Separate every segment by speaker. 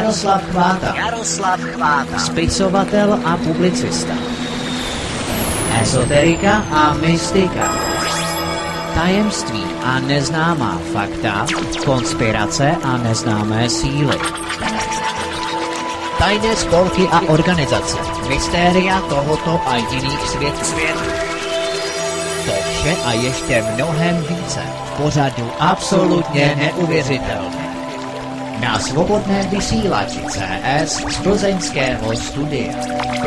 Speaker 1: Jaroslav Chváta. Spisovatel a publicista. Ezoterika a mystika. Tajemství a neznámá fakta, konspirace a neznámé síly. Tajné spolky a organizace, mystéria tohoto a jiných světů. To vše a ještě mnohem více v pořadu absolutně neuvěřitelné. Na svobodném vysílači CS z plzeňského studia.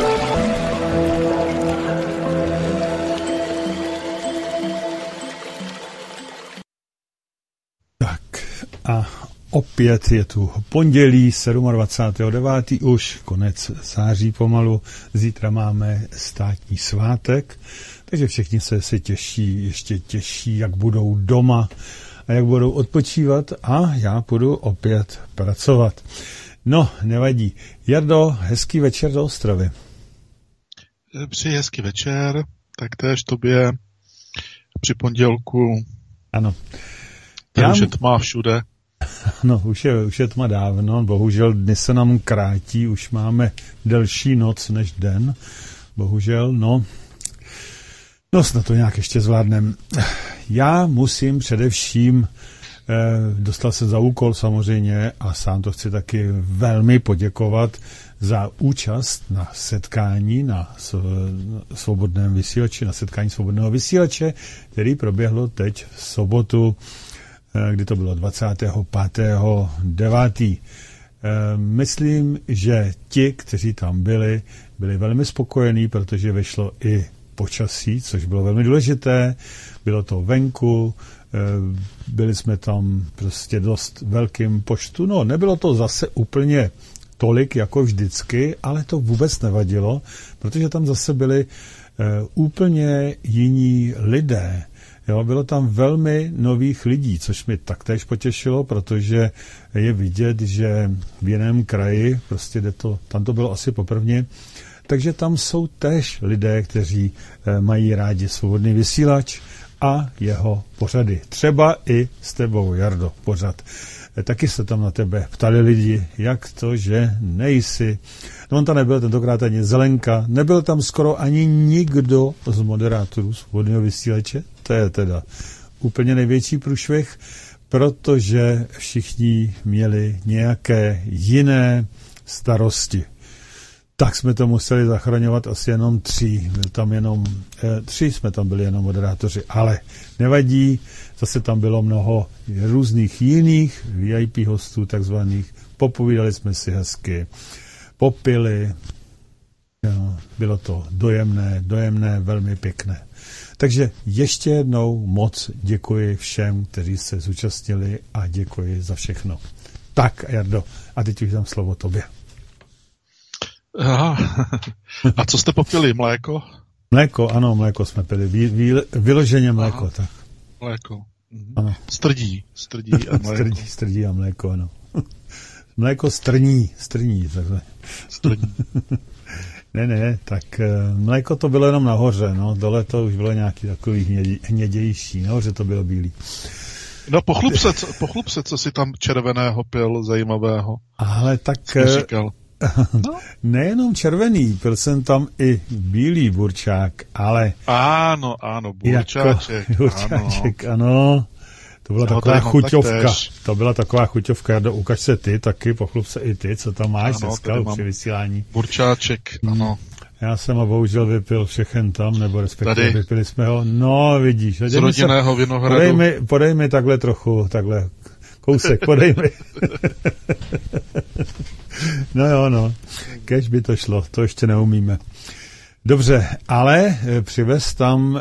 Speaker 2: A opět je tu pondělí 27.9. už konec září pomalu. Zítra máme státní svátek, takže všichni se těší, ještě těší, jak budou doma a jak budou odpočívat a já budu opět pracovat. No, nevadí. Jardo, hezký večer do Ostravy.
Speaker 3: Přeji hezký večer, taktéž tobě při pondělku.
Speaker 2: Ano.
Speaker 3: Už je tma všude.
Speaker 2: No, už je tma dávno, bohužel dny se nám krátí, už máme delší noc než den, bohužel, no snad to nějak ještě zvládnem. Já musím především, dostal se za úkol samozřejmě a sám to chci taky velmi poděkovat za účast na setkání na svobodném vysílači, na setkání svobodného vysílače, který proběhlo teď v sobotu, kdy to bylo 25.9. Myslím, že ti, kteří tam byli velmi spokojení, protože vyšlo i počasí, což bylo velmi důležité. Bylo to venku, byli jsme tam prostě dost velkým počtu. No, nebylo to zase úplně tolik jako vždycky, ale to vůbec nevadilo, protože tam zase byli úplně jiní lidé. Jo, bylo tam velmi nových lidí, což mi taktéž potěšilo, protože je vidět, že v jiném kraji, prostě tam to bylo asi poprvně, takže tam jsou též lidé, kteří mají rádi svobodný vysílač a jeho pořady. Třeba i s tebou, Jardo, pořad. Taky se tam na tebe ptali lidi, jak to, že nejsi. No on tam nebyl tentokrát ani Zelenka, nebyl tam skoro ani nikdo z moderátorů svobodného vysílače. To je teda úplně největší průšvih, protože všichni měli nějaké jiné starosti. Tak jsme to museli zachraňovat asi jenom 3. Byl tam jenom 3, jsme tam byli jenom moderátoři, ale nevadí, zase tam bylo mnoho různých jiných VIP hostů takzvaných, popovídali jsme si hezky, popili, jo, bylo to dojemné, velmi pěkné. Takže ještě jednou moc děkuji všem, kteří se zúčastnili a děkuji za všechno. Tak, Jardo, a teď už dám slovo tobě.
Speaker 3: Aha. A co jste popili? Mléko?
Speaker 2: Mléko, ano, mléko jsme pili. Vyloženě mléko, aha, tak.
Speaker 3: Mléko.
Speaker 2: Ano.
Speaker 3: Strdí a mléko.
Speaker 2: Strdí a mléko, ano. Mléko strní, takhle.
Speaker 3: Strní.
Speaker 2: Ne, tak mléko to bylo jenom nahoře, no, dole to už bylo nějaký takový hnědější, nahoře to bylo bílý.
Speaker 3: No pochlub se, co si tam červeného pil, zajímavého.
Speaker 2: Ale tak... No. Nejenom červený, pil jsem tam i bílý burčák, ale...
Speaker 3: Ano, burčáček.
Speaker 2: Ano. To byla taková chuťovka. To byla taková chuťovka. Jardo, ukaž se ty taky, pochlup se i ty, co tam máš dneska při vysílání.
Speaker 3: Burčáček, ano.
Speaker 2: Já jsem ho bohužel vypil všechen tam, nebo respektive vypili jsme ho. No, vidíš.
Speaker 3: Z rodinného vinohradu.
Speaker 2: Podej mi takhle trochu, kousek, podej mi. No jo, no. Kež by to šlo, to ještě neumíme. Dobře, ale přivez tam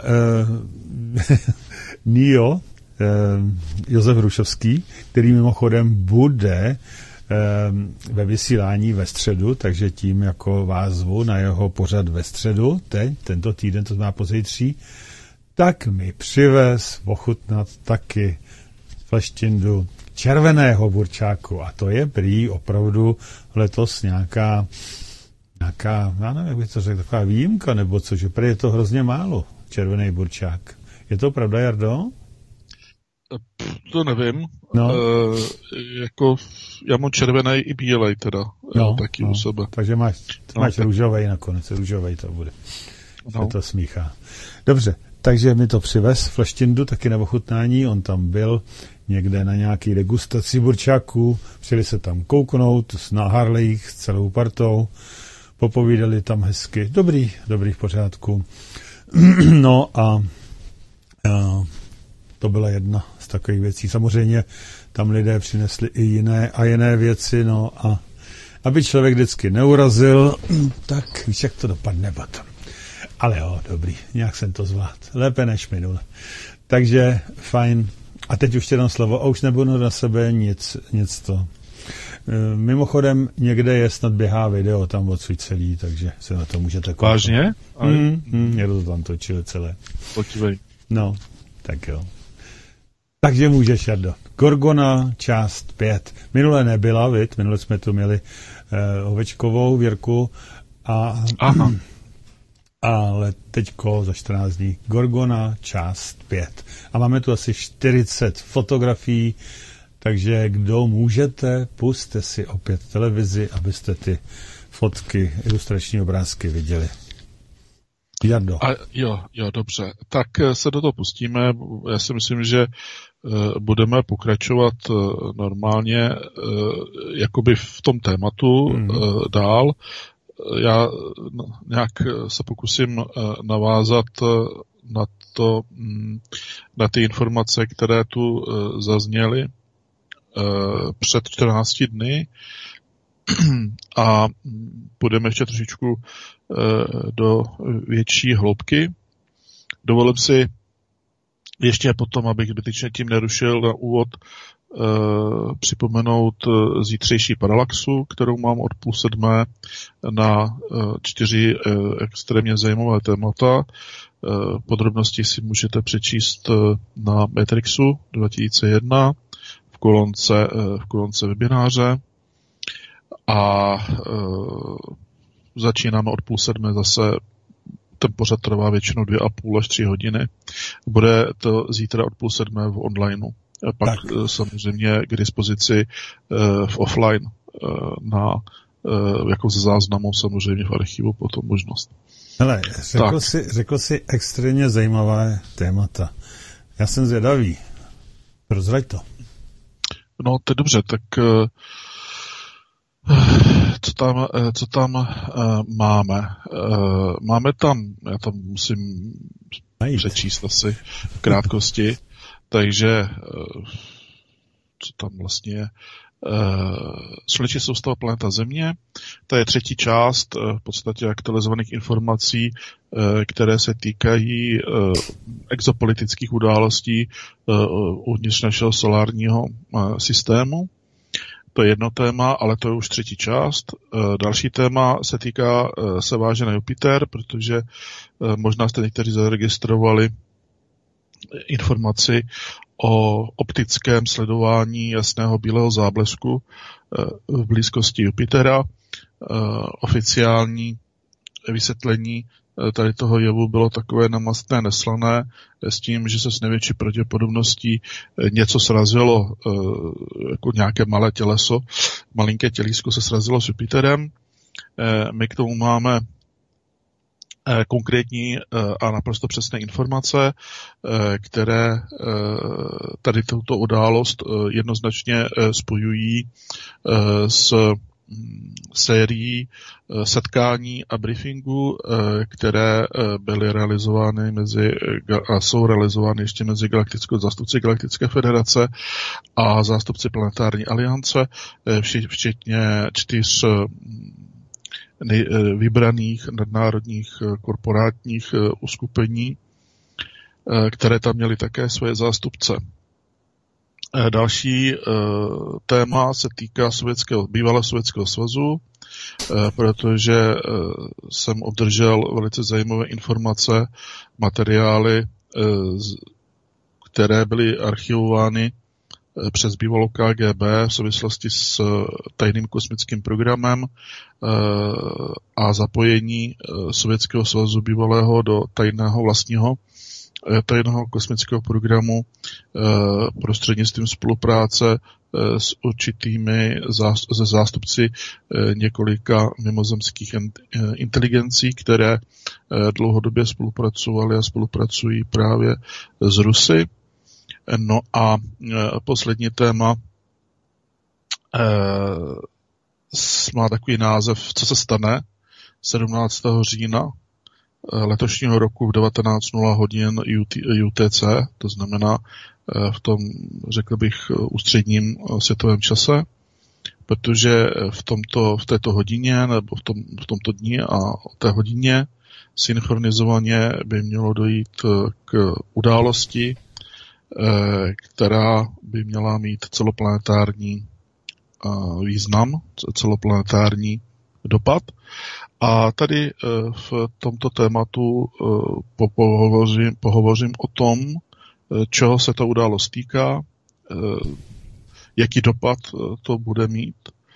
Speaker 2: Nio, Josef Hrušovský, který mimochodem bude ve vysílání ve středu, takže tím jako vás zvu na jeho pořad ve středu, tento týden, to znamená pozítří, tak mi přivez ochutnat taky flaštindu červeného burčáku a to je prý opravdu letos nějaká, já nevím, jak bych to řekl, taková výjimka, nebo co, že prý je to hrozně málo, červený burčák. Je to pravda, Jardo?
Speaker 3: To nevím.
Speaker 2: No.
Speaker 3: Jako já mám červený i bílej teda, taky u sebe.
Speaker 2: Takže máš růžovej nakonec, růžovej to bude. Se to smíchá. Dobře, takže mi to přivez Fleštindu taky na ochutnání, on tam byl někde na nějaký degustaci burčáků, přijeli se tam kouknout na Harlejích s celou partou, popovídali tam hezky, dobrý v pořádku. No a to byla jedna z takových věcí. Samozřejmě tam lidé přinesli i jiné věci, no a aby člověk vždycky neurazil, tak víš, jak to dopadne potom. Ale jo, dobrý, nějak jsem to zvládl. Lépe než minule. Takže fajn. A teď už jenom slovo, a už nebudu na sebe nic to. Mimochodem, někde je snad běhá video tam odsud celý, takže se na to můžete koukat.
Speaker 3: Vážně?
Speaker 2: Někdo to tam točil celé.
Speaker 3: Počívej.
Speaker 2: No, tak jo. Takže můžeš, Jardo. Gorgona, část 5. Minule nebyla, minule jsme tu měli Ovečkovou Věrku ale teďko za 14 dní Gorgona, část 5. A máme tu asi 40 fotografií, takže kdo můžete, pusťte si opět televizi, abyste ty fotky, ilustrační obrázky viděli. Jardo.
Speaker 3: Jo, dobře. Tak se do toho pustíme. Já si myslím, že budeme pokračovat normálně jakoby v tom tématu dál. Já nějak se pokusím navázat na ty informace, které tu zazněly před 14 dny a půjdeme ještě trošičku do větší hloubky. Dovolím si ještě potom, abych zbytečně tím nerušil na úvod, připomenout zítřejší paralaxu, kterou mám od 6:30 na 4 extrémně zajímavé témata. Podrobnosti si můžete přečíst na Matrixu 2001 v kolonce webináře a začínáme od 6:30 zase. Ten pořad trvá většinou 2,5 až 3 hodiny. Bude to zítra od 6:30 v onlineu. Pak samozřejmě k dispozici v offline jako ze záznamu samozřejmě v archivu potom možnost.
Speaker 2: Hele, řekl jsi extrémně zajímavé témata. Já jsem zvědavý. Prozraď to.
Speaker 3: No, to je dobře, tak co tam máme? Máme tam, já tam musím přečíst asi v krátkosti, takže co tam vlastně je? Sluneční soustava planeta Země, to je 3. část v podstatě aktualizovaných informací, které se týkají exopolitických událostí uvnitř našeho solárního systému. To je jedno téma, ale to je už 3. část. Další téma se váže na Jupiter, protože možná jste někteří zaregistrovali informaci o optickém sledování jasného bílého záblesku v blízkosti Jupitera. Oficiální vysvětlení tady toho jevu bylo takové namastné, neslané, s tím, že se s největší pravděpodobností něco srazilo, jako nějaké malé těleso, malinké tělísko se srazilo s Jupiterem. My k tomu máme konkrétní a naprosto přesné informace, které tady tuto událost jednoznačně spojují s sérií setkání a briefingů, které byly realizovány a jsou realizovány ještě mezi zástupci Galaktické federace a zástupci Planetární aliance, včetně 4 vybraných nadnárodních korporátních uskupení, které tam měly také svoje zástupce. Další téma se týká bývalého Sovětského svazu, protože jsem obdržel velice zajímavé informace, materiály, které byly archivovány přes bývalou KGB v souvislosti s tajným kosmickým programem a zapojení Sovětského svazu bývalého do tajného vlastního tajného kosmického programu prostřednictvím spolupráce s určitými zástupci několika mimozemských inteligencí, které dlouhodobě spolupracovaly a spolupracují právě s Rusy. No a poslední téma má takový název, co se stane 17. října letošního roku v 19:00 hodin UTC, to znamená v tom, řekl bych, ústředním světovém čase, protože v této hodině nebo v tomto dni a té hodině synchronizovaně by mělo dojít k události, která by měla mít celoplanetární význam, celoplanetární dopad. A tady v tomto tématu pohovořím o tom, čeho se ta událost týká, jaký dopad to bude mít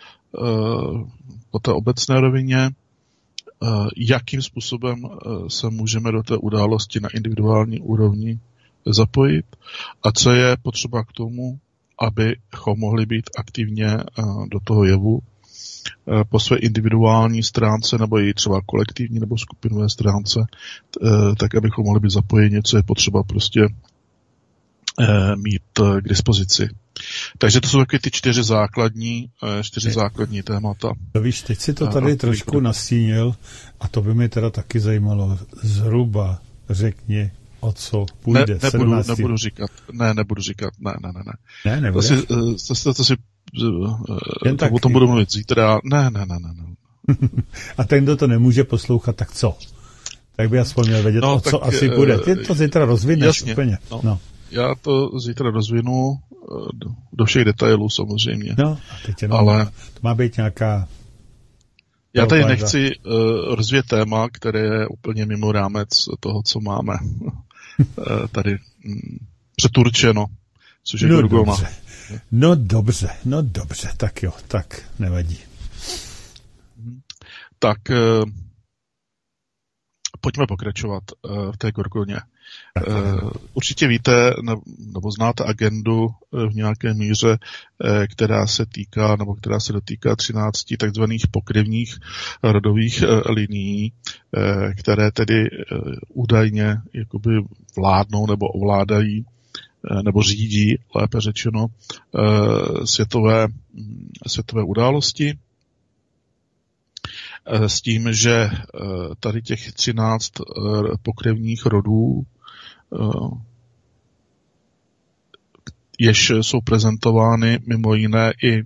Speaker 3: po té obecné rovině, jakým způsobem se můžeme do té události na individuální úrovni zapojit a co je potřeba k tomu, abychom mohli být aktivně do toho jevu po své individuální stránce nebo i třeba kolektivní nebo skupinové stránce, tak abychom mohli být zapojeni, co je potřeba prostě mít k dispozici. Takže to jsou taky ty čtyři základní témata.
Speaker 2: Víš, teď si to tady trošku nastínil a to by mi teda taky zajímalo. Zhruba řekni, o co půjde.
Speaker 3: Nebudu říkat. Ne.
Speaker 2: Ne, nebude?
Speaker 3: To si o tom budu mluvit zítra. Ne.
Speaker 2: A ten, kdo to nemůže poslouchat, tak co? Tak by aspoň měl vědět, o co asi bude. Ty to zítra rozvineš
Speaker 3: jasně,
Speaker 2: úplně. No.
Speaker 3: Já to zítra rozvinu do všech detailů samozřejmě.
Speaker 2: No, a teď ale to má být nějaká...
Speaker 3: Já tady nechci rozvíjet téma, které je úplně mimo rámec toho, co máme tady přeturčeno, což je Gorgona.
Speaker 2: No dobře, tak jo, tak nevadí.
Speaker 3: Tak pojďme pokračovat v té Gorgoně. Určitě víte, nebo znáte agendu v nějaké míře, která se dotýká 13 takzvaných pokryvních rodových linií, které tedy údajně jakoby vládnou nebo ovládají nebo řídí, lépe řečeno, světové události. S tím, že tady těch 13 pokrevních rodů, jež jsou prezentovány mimo jiné i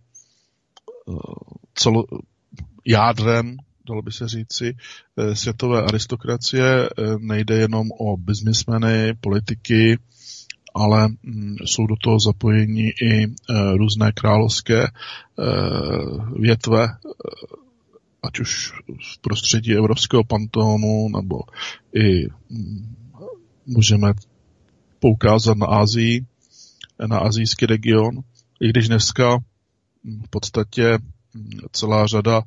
Speaker 3: jádrem, dalo by se říci, světové aristokracie, nejde jenom o biznismeny, politiky, ale jsou do toho zapojeni i různé královské větve, ať už v prostředí evropského panteonu, nebo i můžeme poukázat na Asii, na asijský region, i když dneska v podstatě celá řada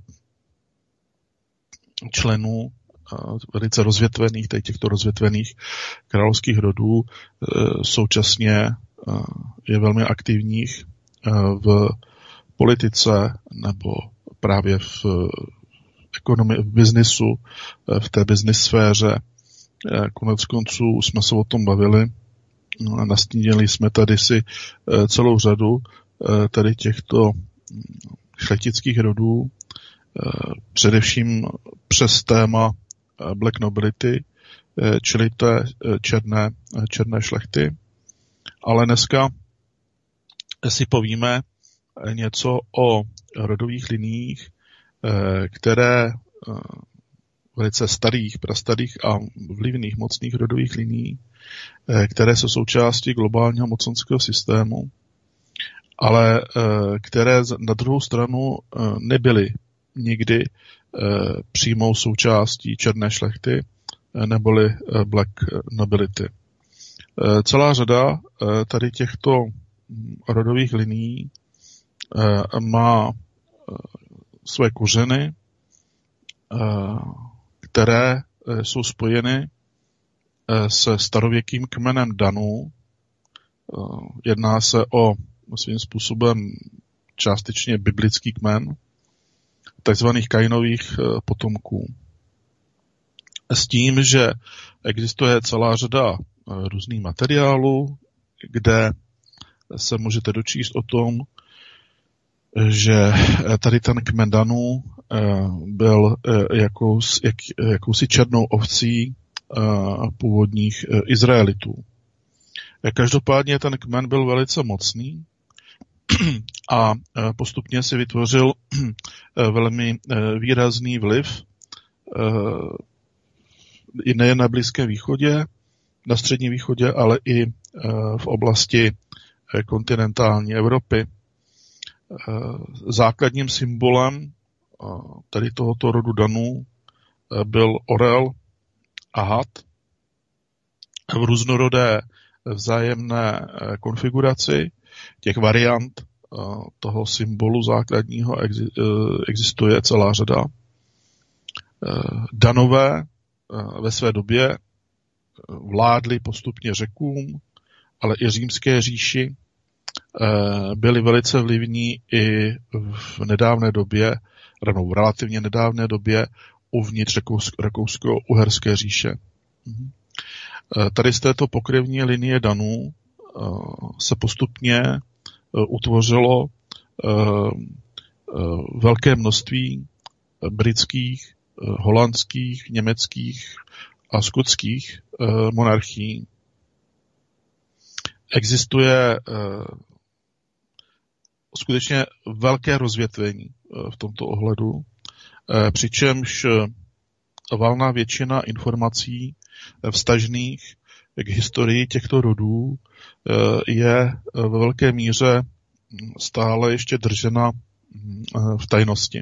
Speaker 3: členů velice rozvětvených, těchto rozvětvených královských rodů současně je velmi aktivních v politice nebo právě v ekonomii, v biznisu, v té business sféře. Konec konců jsme se o tom bavili. Nastínili jsme tady si celou řadu tady těchto šlechtických rodů, především přes téma Black Nobility, čili té černé šlechty. Ale dneska si povíme něco o rodových liniích, které velice starých, prastarých a vlivných mocných rodových linií, které jsou součástí globálního mocenského systému, ale které na druhou stranu nebyly nikdy přímou součástí černé šlechty neboli Black Nobility. Celá řada tady těchto rodových linií má své kořeny, které jsou spojeny se starověkým kmenem Danů. Jedná se o svým způsobem částečně biblický kmen, takzvaných Kainových potomků. S tím, že existuje celá řada různých materiálů, kde se můžete dočíst o tom, že tady ten kmen Danů byl jakousi černou ovcí původních Izraelitů. Každopádně ten kmen byl velice mocný a postupně si vytvořil velmi výrazný vliv i nejen na Blízkém východě, na Středním východě, ale i v oblasti kontinentální Evropy. Základním symbolem tady tohoto rodu Danů byl orel a had v různorodé vzájemné konfiguraci. Těch variant toho symbolu základního existuje celá řada. Danové ve své době vládli postupně Řekům, ale i římské říši, byli velice vlivní i v nedávné době, v relativně nedávné době uvnitř Rakousko-Uherské říše. Tady z této pokrevní linie Danů se postupně utvořilo velké množství britských, holandských, německých a skotských monarchií. Existuje skutečně velké rozvětvení v tomto ohledu, přičemž valná většina informací vztažných k historii těchto rodů je ve velké míře stále ještě držena v tajnosti.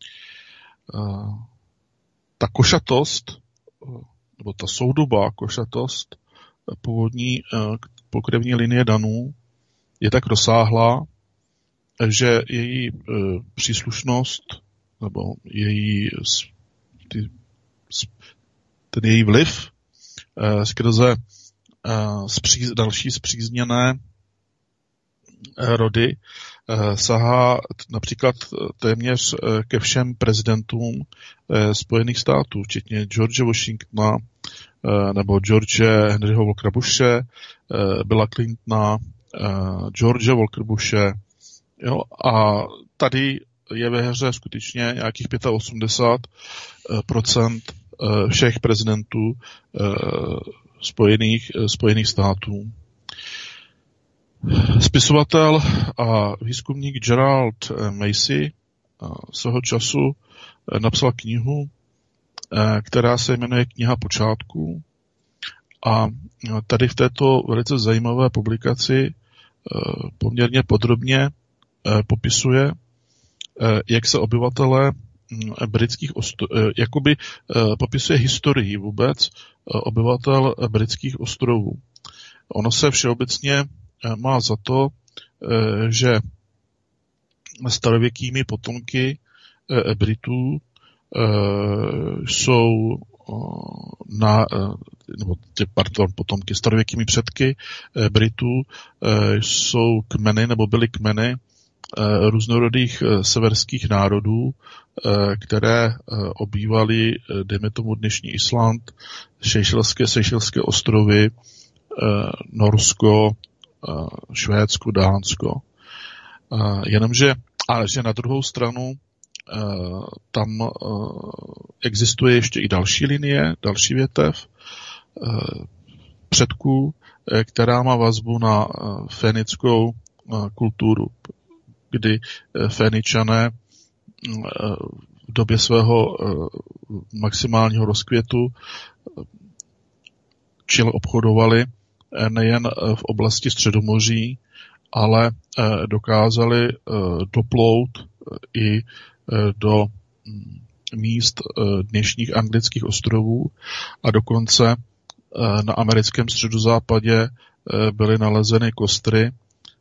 Speaker 3: Ta košatost, nebo ta soudobá košatost původní pokrevní linie Danů je tak rozsáhlá, že její příslušnost nebo ten její vliv skrze další spřízněné rody sahá například téměř ke všem prezidentům Spojených států, včetně George Washingtona nebo George Henryho Walkera Bushe, Billa Clintona, George Walkera Bushe. Jo, a tady je ve hře skutečně nějakých 85% všech prezidentů Spojených států. Spisovatel a výzkumník Gerald Macy svého času napsal knihu, která se jmenuje Kniha počátků, a tady v této velice zajímavé publikaci poměrně podrobně popisuje, jak se obyvatelé britských jakoby popisuje historii vůbec obyvatel britských ostrovů. Ono se všeobecně má za to, že starověkými potomky Britů jsou potomky starověkými předky Britů jsou kmeny nebo byly kmeny různorodých severských národů, které obývaly, dejme tomu, dnešní Island, Seychelské ostrovy, Norsko, Švédsko, Dánsko. Jenomže že na druhou stranu tam existuje ještě i další linie, další větev předků, která má vazbu na fénickou kulturu, kdy Féničané v době svého maximálního rozkvětu čile obchodovali nejen v oblasti Středomoří, ale dokázali doplout i do míst dnešních anglických ostrovů a dokonce na americkém středozápadě byly nalezeny kostry,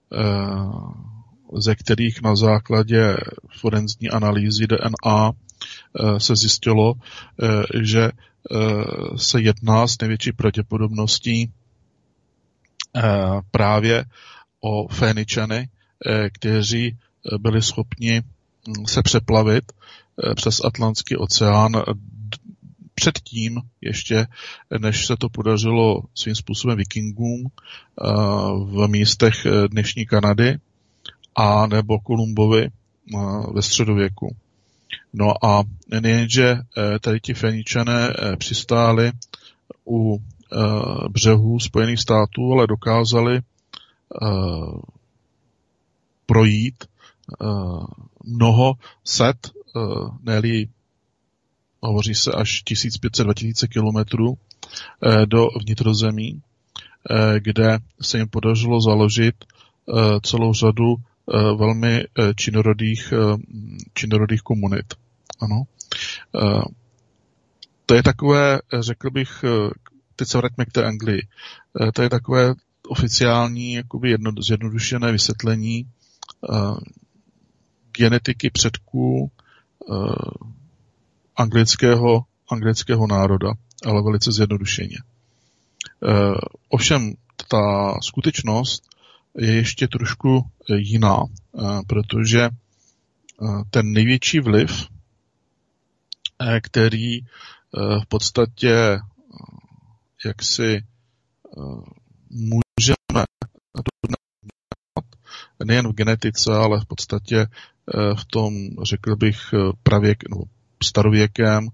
Speaker 3: ze kterých na základě forenzní analýzy DNA se zjistilo, že se jedná s největší pravděpodobností právě o Féničany, kteří byli schopni se přeplavit přes Atlantský oceán předtím ještě, než se to podařilo svým způsobem vikingům v místech dnešní Kanady a nebo Kolumbovi ve středověku. No a nejenže tady ti Féničané přistáli u břehů Spojených států, ale dokázali projít mnoho set, ne-li hovoří se až 1500-2000 kilometrů do vnitrozemí, kde se jim podařilo založit celou řadu velmi činorodých komunit. Ano. To je takové, řekl bych, teď se vraťme k té Anglii, to je takové oficiální, jakoby zjednodušené vysvětlení genetiky předků anglického národa, ale velice zjednodušeně. Ovšem ta skutečnost je ještě trošku jiná, protože ten největší vliv, který v podstatě jaksi můžeme nejen v genetice, ale v podstatě v tom, řekl bych, starověkém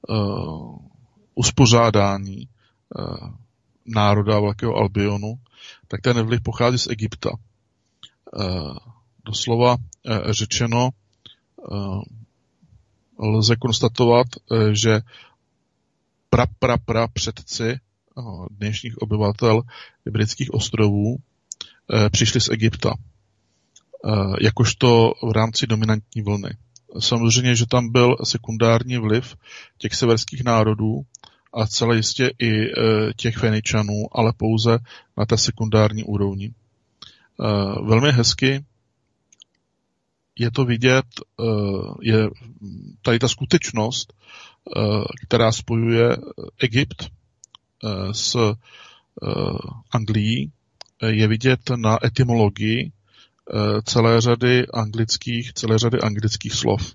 Speaker 3: uspořádání národa Velkého Albionu, tak ten vliv pochází z Egypta. Doslova řečeno lze konstatovat, že předci dnešních obyvatel Britských ostrovů přišli z Egypta, jakožto v rámci dominantní vlny. Samozřejmě, že tam byl sekundární vliv těch severských národů a celé jistě i těch Féničanů, ale pouze na té sekundární úrovni. Velmi hezky je to vidět, je tady ta skutečnost, která spojuje Egypt s Anglií, je vidět na etymologii celé řady anglických slov.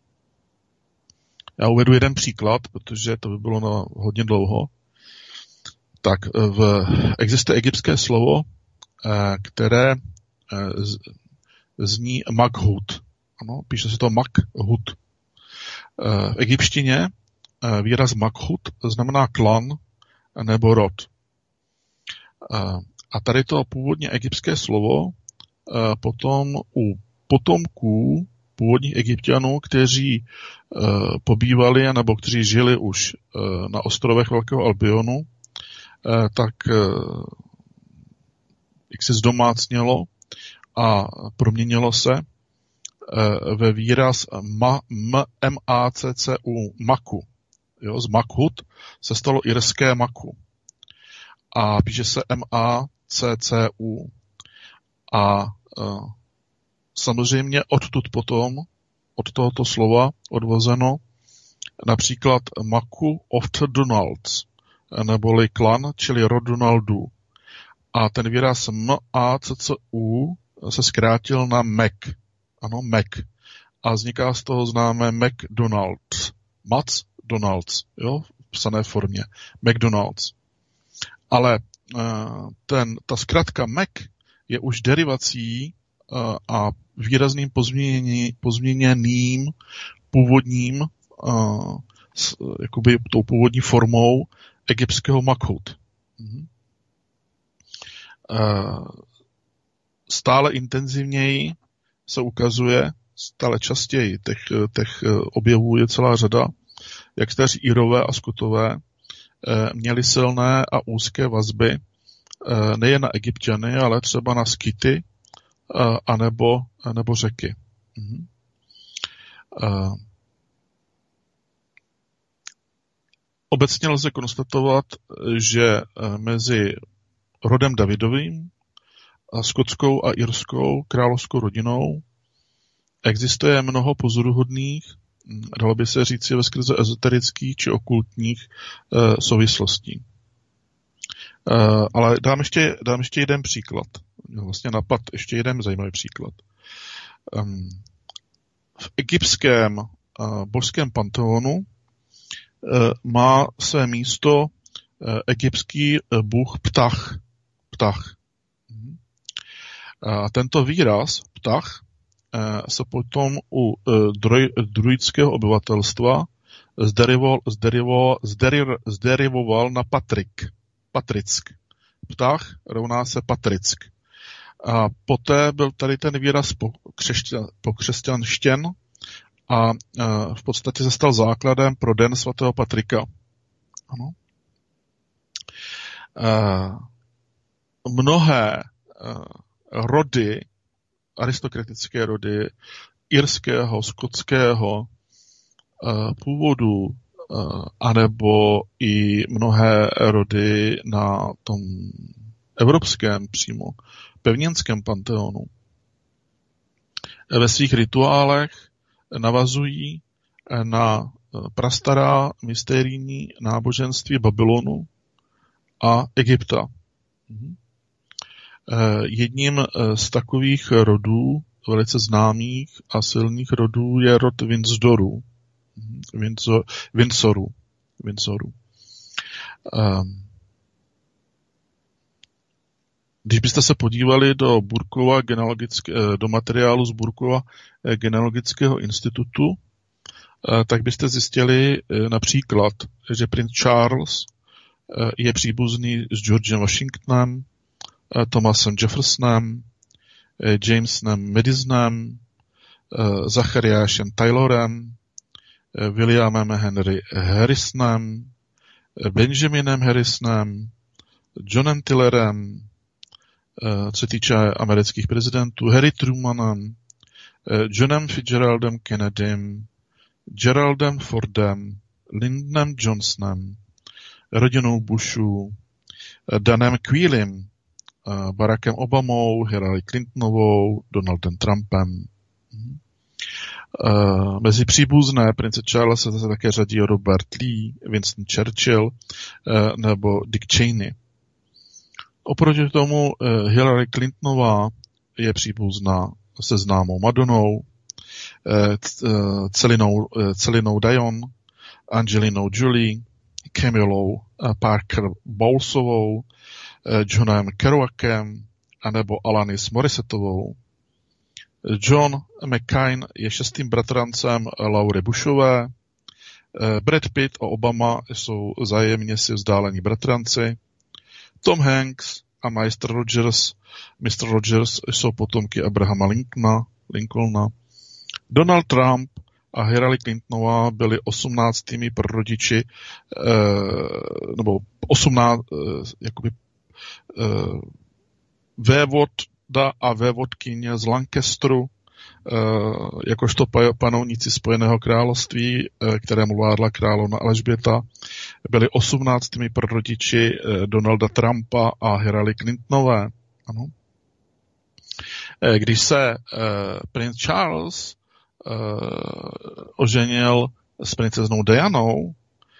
Speaker 3: Já uvedu jeden příklad, protože to by bylo na hodně dlouho. Tak existuje egyptské slovo, které zní Maghut. Ano, píše se to Maghut. V egyptštině výraz Maghut znamená klan nebo rod. A tady to původně egyptské slovo potom u potomků původních Egypťanů, kteří pobývali nebo kteří žili už na ostrovech Velkého Albionu, tak jak se zdomácnělo a proměnilo se ve výraz M-A-C-C-U, maku. Jo, z Makhut se stalo irské maku. A píše se M-A-C-C-U. A samozřejmě odtud potom, od tohoto slova odvozeno například Maku of the Donalds, neboli klan, čili rod Donaldů. A ten výraz M-A-C-C-U se zkrátil na Mac. Ano, Mac. A vzniká z toho známé McDonald's. McDonald's, jo, v psané formě. McDonald's. Ale ta zkratka Mac je už derivací a výrazným pozměněným původním, jakoby tou původní formou egyptského Makhut. Stále intenzivněji se ukazuje, stále častěji těch objevů je celá řada, jak staří Irové a Skotové měli silné a úzké vazby nejen na Egypťany, ale třeba na Skity anebo Řeky. Obecně lze konstatovat, že mezi rodem Davidovým, skotskou a irskou královskou rodinou existuje mnoho pozoruhodných dalo by se říct, ve skrze ezoterických či okultních souvislostí. Ale dám ještě jeden příklad. Vlastně napad ještě jeden zajímavý příklad. V egyptském božském panteonu má své místo egyptský bůh Ptah. A tento výraz Ptah se potom u druidského obyvatelstva zderivoval na Patrick. Ptah rovná se Patrick. A poté byl tady ten výraz pokřesťanštěn a v podstatě se stal základem pro Den svatého Patrika. Ano. Mnohé rody, aristokratické rody, irského, skotského původu, anebo i mnohé rody na tom evropském přímo pevninském panteonu ve svých rituálech navazují na prastará mysterijní náboženství Babylonu a Egypta. Jedním z takových rodů, velice známých a silných rodů, je rod Windsorů. Když byste se podívali do materiálu z Burkova genealogického institutu, tak byste zjistili například, že princ Charles je příbuzný s Georgem Washingtonem, Thomasem Jeffersonem, Jamesem Madisonem, Zachariášem Taylorem, Williamem Henry Harrisonem, Benjaminem Harrisonem, Johnem Tillerem, co se týče amerických prezidentů, Harry Trumanem, Johnem Fitzgeraldem Kennedym, Geraldem Fordem, Lyndоном Johnsonem, rodinou Bushů, Danem Quillem, Barackem Obamou, Hillary Clintonovou, Donaldem Trumpem. Mezi příbuzné prince Charlesa se také řadí Robert Lee, Winston Churchill nebo Dick Cheney. Oproti tomu Hillary Clintonová je příbuzná se známou Madonou, Celinou Dion, Angelinou Jolie, Camillou Parker Bowlesovou, Johnem Kerouacem anebo Alanis Morissettovou. John McCain je šestým bratrancem Laury Bushové. Brad Pitt a Obama jsou vzájemně si vzdálení bratranci. Tom Hanks a Mr. Rogers jsou potomky Abrahama Lincolna. Donald Trump a Hillary Clintonová byli 18. prarodiči, nebo 18, vévoda a vévodkyně z Lancasteru, jakožto panovníci Spojeného království, kterému vládla královna Alžběta, byli 18. prarodiči Donalda Trumpa a Hillary Clintonové. Ano. Když se princ Charles oženil s princeznou Dianou,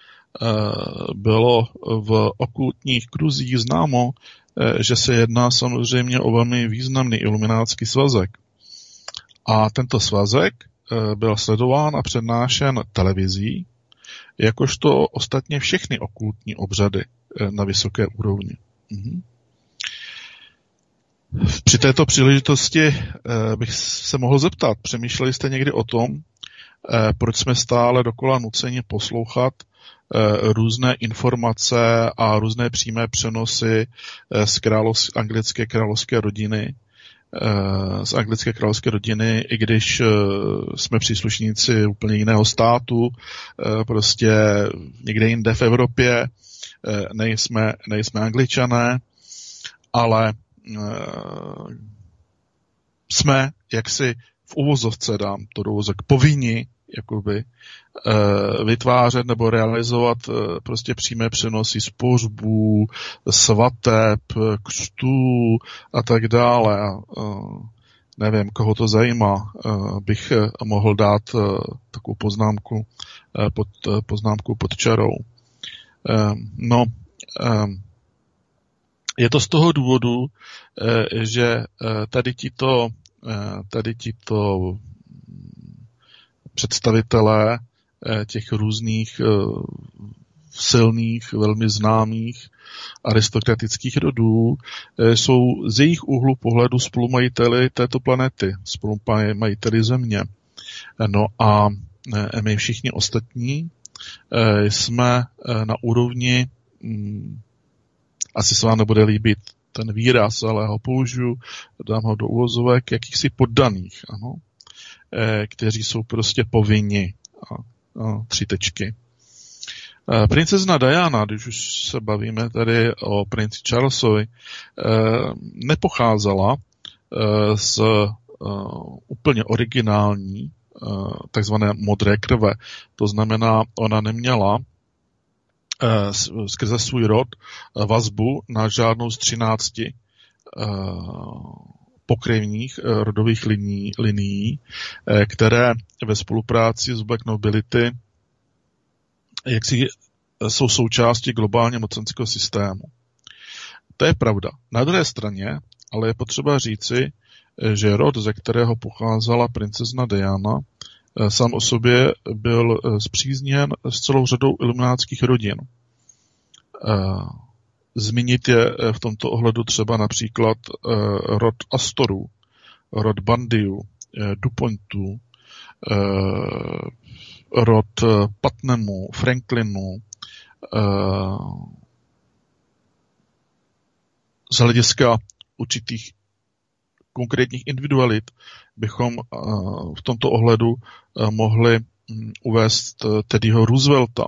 Speaker 3: bylo v okultních kruzích známo, že se jedná samozřejmě o velmi významný iluminátský svazek. A tento svazek byl sledován a přednášen televizí, jakožto ostatně všechny okultní obřady na vysoké úrovni. Při této příležitosti bych se mohl zeptat, přemýšleli jste někdy o tom, proč jsme stále dokola nuceni poslouchat různé informace a různé přímé přenosy z anglické královské rodiny, i když jsme příslušníci úplně jiného státu, prostě někde jinde v Evropě, nejsme Angličané, ale jsme jaksi v uvozovce, dám to do uvozek, povinni jakoby vytvářet nebo realizovat prostě přímé přenosy z pohřbů, svateb, křtů a tak dále. nevím, koho to zajímá, bych mohl dát takovou poznámku pod čarou. Je to z toho důvodu, že tady tito představitelé těch různých silných, velmi známých aristokratických rodů jsou z jejich úhlu pohledu spolumajiteli této planety, spolumajiteli Země. No a my všichni ostatní jsme na úrovni, asi se vám nebude líbit ten výraz, ale ho použiju, dám ho do uvozovek, jakýchsi poddaných, ano, kteří jsou prostě povinni. 3 tečky. Princezna Diana, když už se bavíme tady o princi Charlesovi, nepocházela z úplně originální takzvané modré krve. To znamená, ona neměla skrze svůj rod vazbu na žádnou z 13 pokrevních rodových linií, které ve spolupráci s Black Nobility jaksi jsou součástí globálně mocenského systému. To je pravda. Na druhé straně, ale je potřeba říci, že rod, ze kterého pocházela princezna Diana, sám o sobě byl spřízněn s celou řadou iluminátských rodin. Zmínit je v tomto ohledu třeba například rod Astorů, rod Bandiů, DuPontů, rod Putnamů, Franklinů. Z hlediska určitých konkrétních individualit bychom v tomto ohledu mohli uvést Teddyho Roosevelta,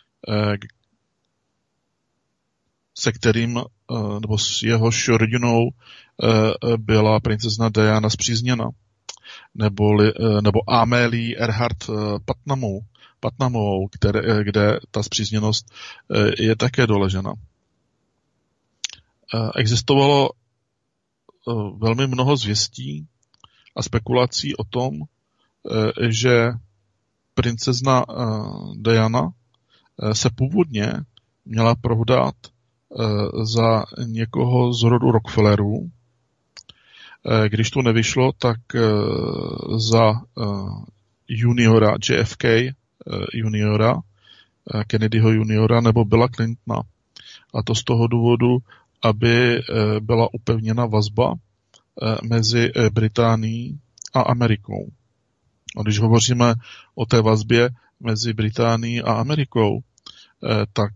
Speaker 3: se kterým, nebo s jehož rodinou byla princezna Diana spřízněna, nebo Amélie Earhart Putnamovou, kde ta spřízněnost je také doležena. Existovalo velmi mnoho zvěstí a spekulací o tom, že princezna Diana se původně měla provdat za někoho z rodu Rockefellerů. Když to nevyšlo, tak za juniora JFK juniora, Kennedyho juniora nebo Billa Clintona. A to z toho důvodu, aby byla upevněna vazba mezi Británií a Amerikou. A když hovoříme o té vazbě mezi Británií a Amerikou, tak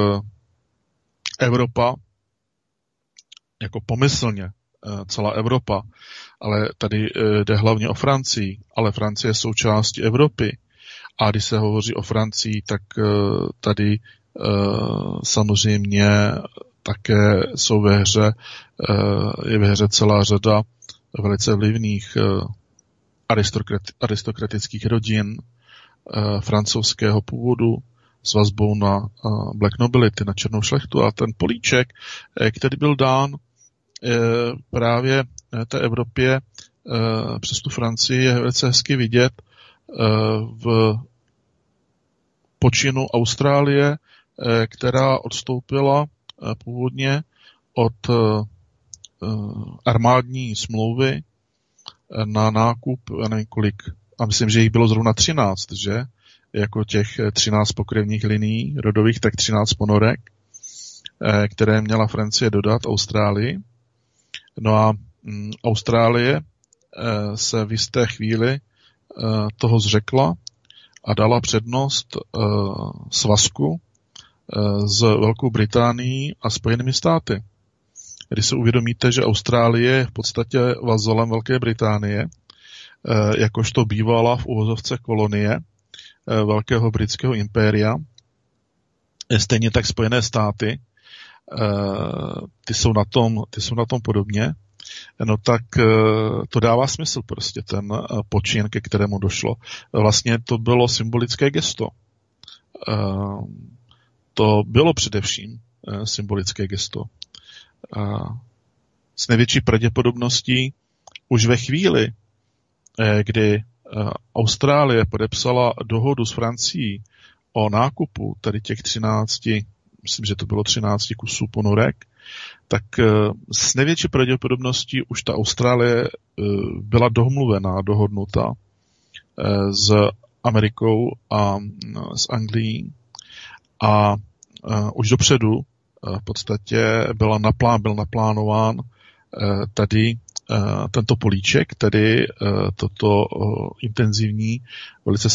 Speaker 3: Evropa, jako pomyslně celá Evropa, ale tady jde hlavně o Francii, ale Francie je součástí Evropy. A když se hovoří o Francii, tak tady samozřejmě také jsou je ve hře celá řada velice vlivných aristokratických rodin francouzského původu s vazbou na Black Nobility, na černou šlechtu. A ten políček, který byl dán právě té Evropě přes tu Francii, je velice hezky vidět v počinu Austrálie, která odstoupila původně od armádní smlouvy na nákup, já nevím kolik, a myslím, že jich bylo zrovna 13, že? Jako těch 13 pokrevních linií rodových, tak 13 ponorek, které měla Francie dodat Austrálii. No a Austrálie se v jisté chvíli toho zřekla a dala přednost svazku s Velkou Británií a Spojenými státy. Když se uvědomíte, že Austrálie je v podstatě vazalem Velké Británie, jakožto bývala v uvozovce kolonie Velkého britského impéria, stejně tak Spojené státy, ty jsou na tom podobně, no tak to dává smysl prostě, ten počin, ke kterému došlo. Vlastně to bylo symbolické gesto. To bylo především symbolické gesto. S největší pravděpodobností už ve chvíli, kdy Austrálie podepsala dohodu s Francií o nákupu tady těch 13, myslím, že to bylo 13 kusů ponorek, tak s největší pravděpodobností už ta Austrálie byla dohodnuta s Amerikou a s Anglií a už dopředu v podstatě byl naplánován tady tento políček, tedy toto intenzivní, velice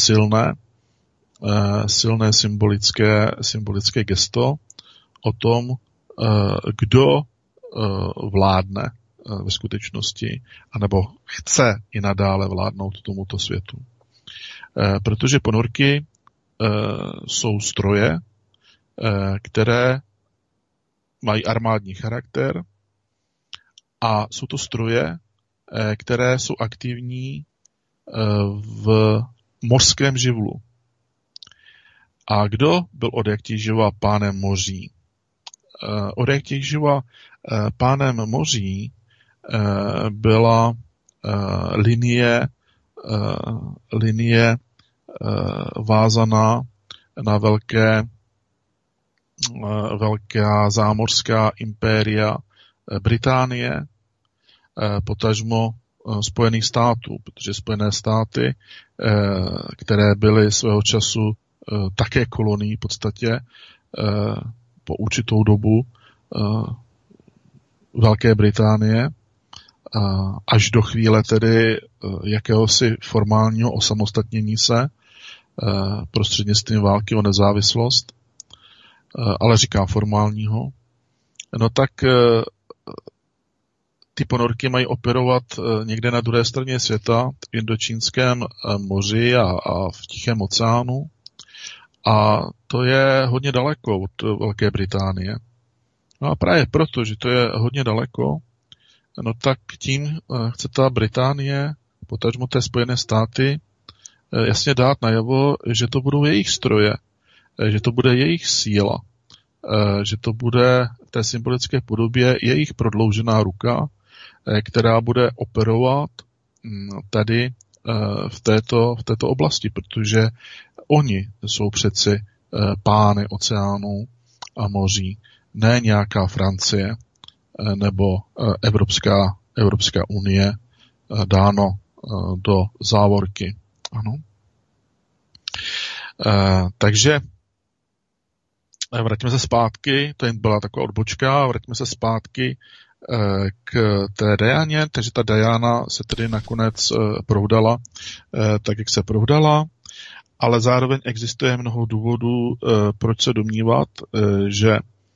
Speaker 3: silné symbolické gesto o tom, kdo vládne ve skutečnosti, anebo chce i nadále vládnout tomuto světu. Protože ponorky jsou stroje, které mají armádní charakter a jsou to stroje, které jsou aktivní v mořském živlu. A kdo byl odjaktěživa pánem moří? Odjaktěživa pánem moří byla linie vázaná na velká zámořská impéria Británie, potažmo Spojených států, protože Spojené státy, které byly svého času také kolonií v podstatě po určitou dobu Velké Británie, až do chvíle tedy jakéhosi formálního osamostatnění se prostřednictvím války o nezávislost, ale říkám formálního, no tak ty ponorky mají operovat někde na druhé straně světa, v Indočínském moři a v Tichém oceánu. A to je hodně daleko od Velké Británie. No a právě proto, že to je hodně daleko, no tak tím chce ta Británie, potažmo té Spojené státy, jasně dát najevo, že to budou jejich stroje, že to bude jejich síla, že to bude v té symbolické podobě jejich prodloužená ruka, která bude operovat tady v této oblasti, protože oni jsou přeci pány oceánů a moří, ne nějaká Francie nebo Evropská unie dáno do závorky. Ano. Takže vraťme se zpátky, to jen byla taková odbočka, vraťme se zpátky k té Dianě, takže ta Diana se tedy nakonec provdala tak, jak se provdala, ale zároveň existuje mnoho důvodů, proč se domnívat, že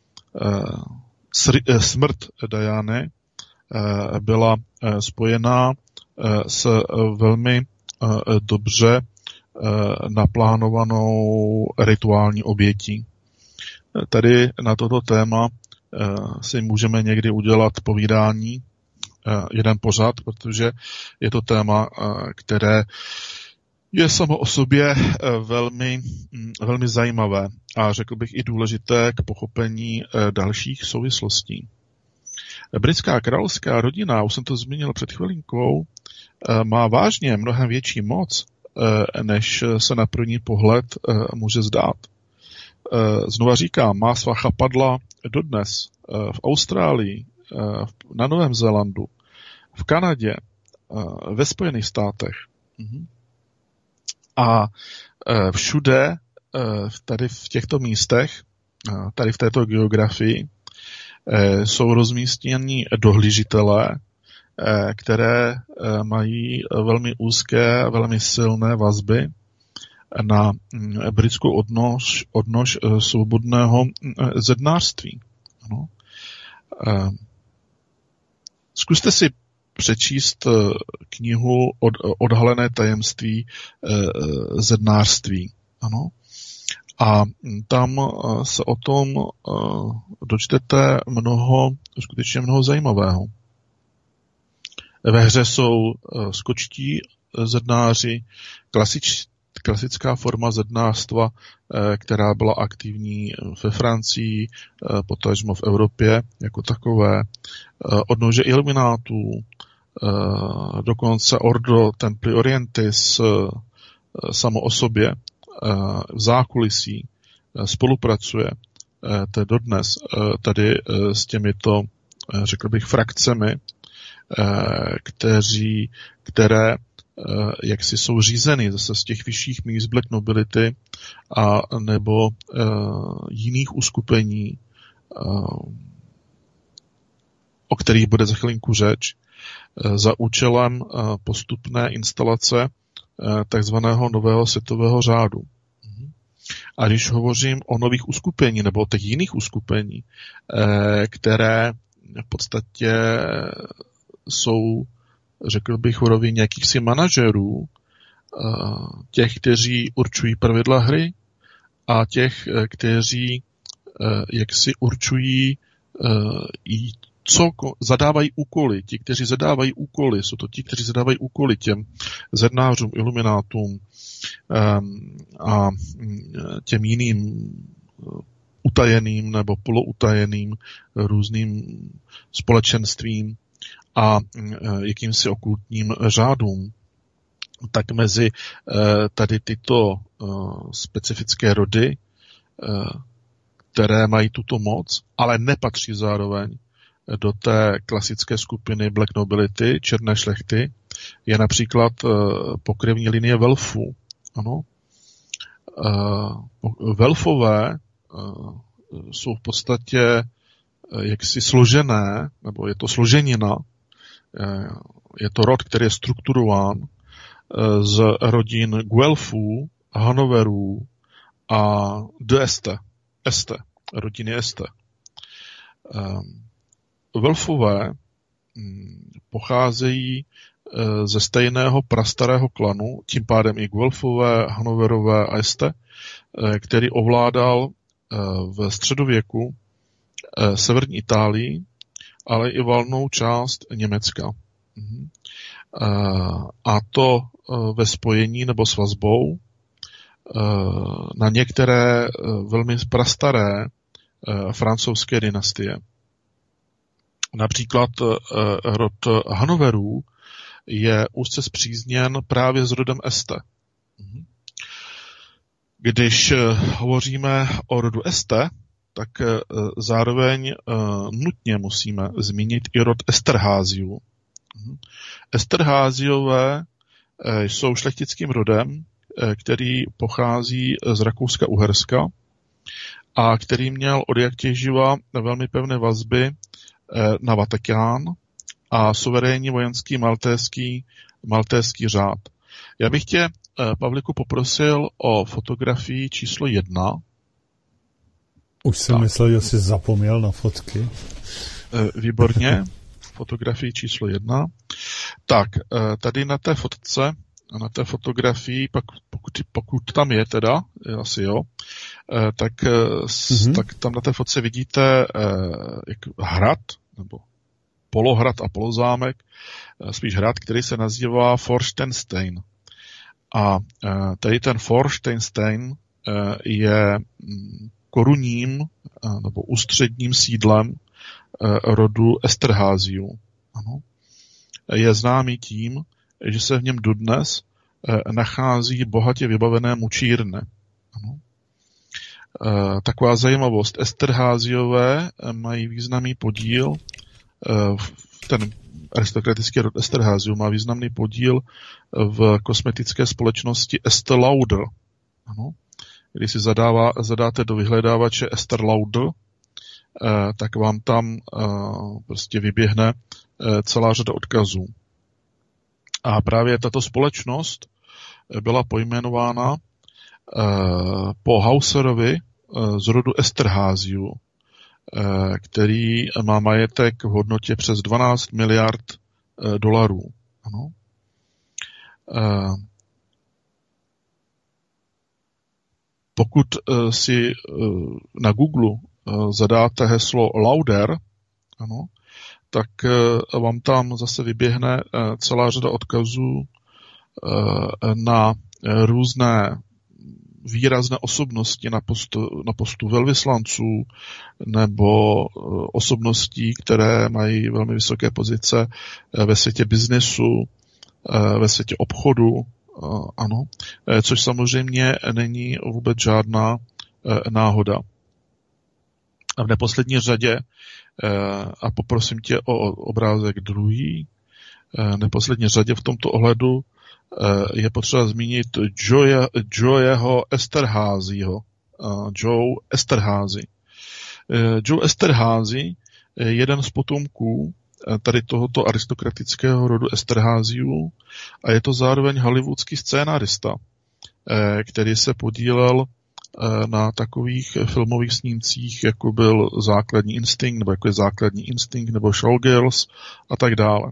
Speaker 3: smrt Diany byla spojená s velmi dobře naplánovanou rituální obětí. Tady na toto téma si můžeme někdy udělat povídání, jeden pořad, protože je to téma, které je samo o sobě velmi zajímavé a řekl bych i důležité k pochopení dalších souvislostí. Britská královská rodina, už jsem to zmínil před chvilinkou, má vážně mnohem větší moc, než se na první pohled může zdát. Znova říkám, má svá chapadla dodnes v Austrálii, na Novém Zélandu, v Kanadě, ve Spojených státech. A všude tady v těchto místech, tady v této geografii, jsou rozmístěni dohlížitelé, které mají velmi úzké, velmi silné vazby na britskou odnož svobodného zednářství. Ano. Zkuste si přečíst knihu Odhalené tajemství zednářství. Ano. A tam se o tom dočtete skutečně mnoho zajímavého. Ve hře jsou skočtí zednáři, klasická forma zednářstva, která byla aktivní ve Francii, potažmo v Evropě jako takové, odnože iluminátů, dokonce Ordo Templi Orientis samo o sobě v zákulisí spolupracuje dodnes tady s těmito, řekl bych, frakcemi, které jaksi jsou řízeny zase z těch vyšších míst black nobility a nebo jiných uskupení, o kterých bude za chvilinku řeč, za účelem postupné instalace takzvaného nového světového řádu. A když hovořím o nových uskupení nebo o těch jiných uskupení, které v podstatě jsou, řekl bych, v rovině jakýchsi manažerů, těch, kteří určují pravidla hry a těch, kteří jaksi určují co zadávají úkoly. Ti, kteří zadávají úkoly, jsou to ti, kteří zadávají úkoly těm zednářům, iluminátům a těm jiným utajeným nebo poloutajeným různým společenstvím a jakýmsi okultním řádům. Tak mezi tady tyto specifické rody, které mají tuto moc, ale nepatří zároveň do té klasické skupiny black nobility, černé šlechty, je například pokrevní linie Welfů. Ano. Welfové jsou v podstatě jaksi složené, nebo je to složenina, je to rod, který je strukturován z rodin Guelfů, Hanoverů a de Este, rodiny Este. Welfové pocházejí ze stejného prastarého klanu, tím pádem i Guelfové, Hanoverové a Este, který ovládal ve středověku severní Itálii, ale i valnou část Německa. A to ve spojení nebo s vazbou na některé velmi prastaré francouzské dynastie. Například rod Hanoverů je úzce spřízněn právě s rodem Este. Když hovoříme o rodu Este, tak zároveň nutně musíme zmínit i rod Esterháziů. Esterháziové jsou šlechtickým rodem, který pochází z Rakouska-Uherska a který měl od jaktěživa velmi pevné vazby na Vatikán a suverénní vojenský maltéský řád. Já bych tě, Pavliku, poprosil o fotografii číslo 1.
Speaker 2: Už jsem myslel, že jsi zapomněl na fotky.
Speaker 3: Výborně. Fotografii číslo 1. Tak, tady na té fotce, na té fotografii, pokud tam je teda, asi jo, tak tam na té fotce vidíte hrad, nebo polohrad a polozámek, spíš hrad, který se nazývá Forstenstein. A tady ten Forstenstein je korunním nebo ústředním sídlem rodu Esterháziů. Ano. Je známý tím, že se v něm dodnes nachází bohatě vybavené mučírny. Ano. Taková zajímavost. Esterháziové mají významný podíl, ten aristokratický rod Esterháziů má významný podíl v kosmetické společnosti Estée Lauder. Ano. Když si zadáte do vyhledávače Estée Lauder, tak vám tam prostě vyběhne celá řada odkazů. A právě tato společnost byla pojmenována po Hauserovi z rodu Esterháziů, který má majetek v hodnotě přes 12 miliard dolarů. Ano. Pokud si na Google zadáte heslo Lauder, ano, tak vám tam zase vyběhne celá řada odkazů na různé výrazné osobnosti na postu velvyslanců nebo osobností, které mají velmi vysoké pozice ve světě biznesu, ve světě obchodu, ano, což samozřejmě není vůbec žádná náhoda. A v neposlední řadě, a poprosím tě o obrázek druhý, v neposlední řadě v tomto ohledu je potřeba zmínit Joeho Esterházyho. Joe Esterházy. Joe Esterházy je jeden z potomků tady tohoto aristokratického rodu Esterházyů a je to zároveň hollywoodský scénárista, který se podílel na takových filmových snímcích, jako byl Základní instinkt, nebo jako je Základní instinkt, nebo Showgirls a tak dále.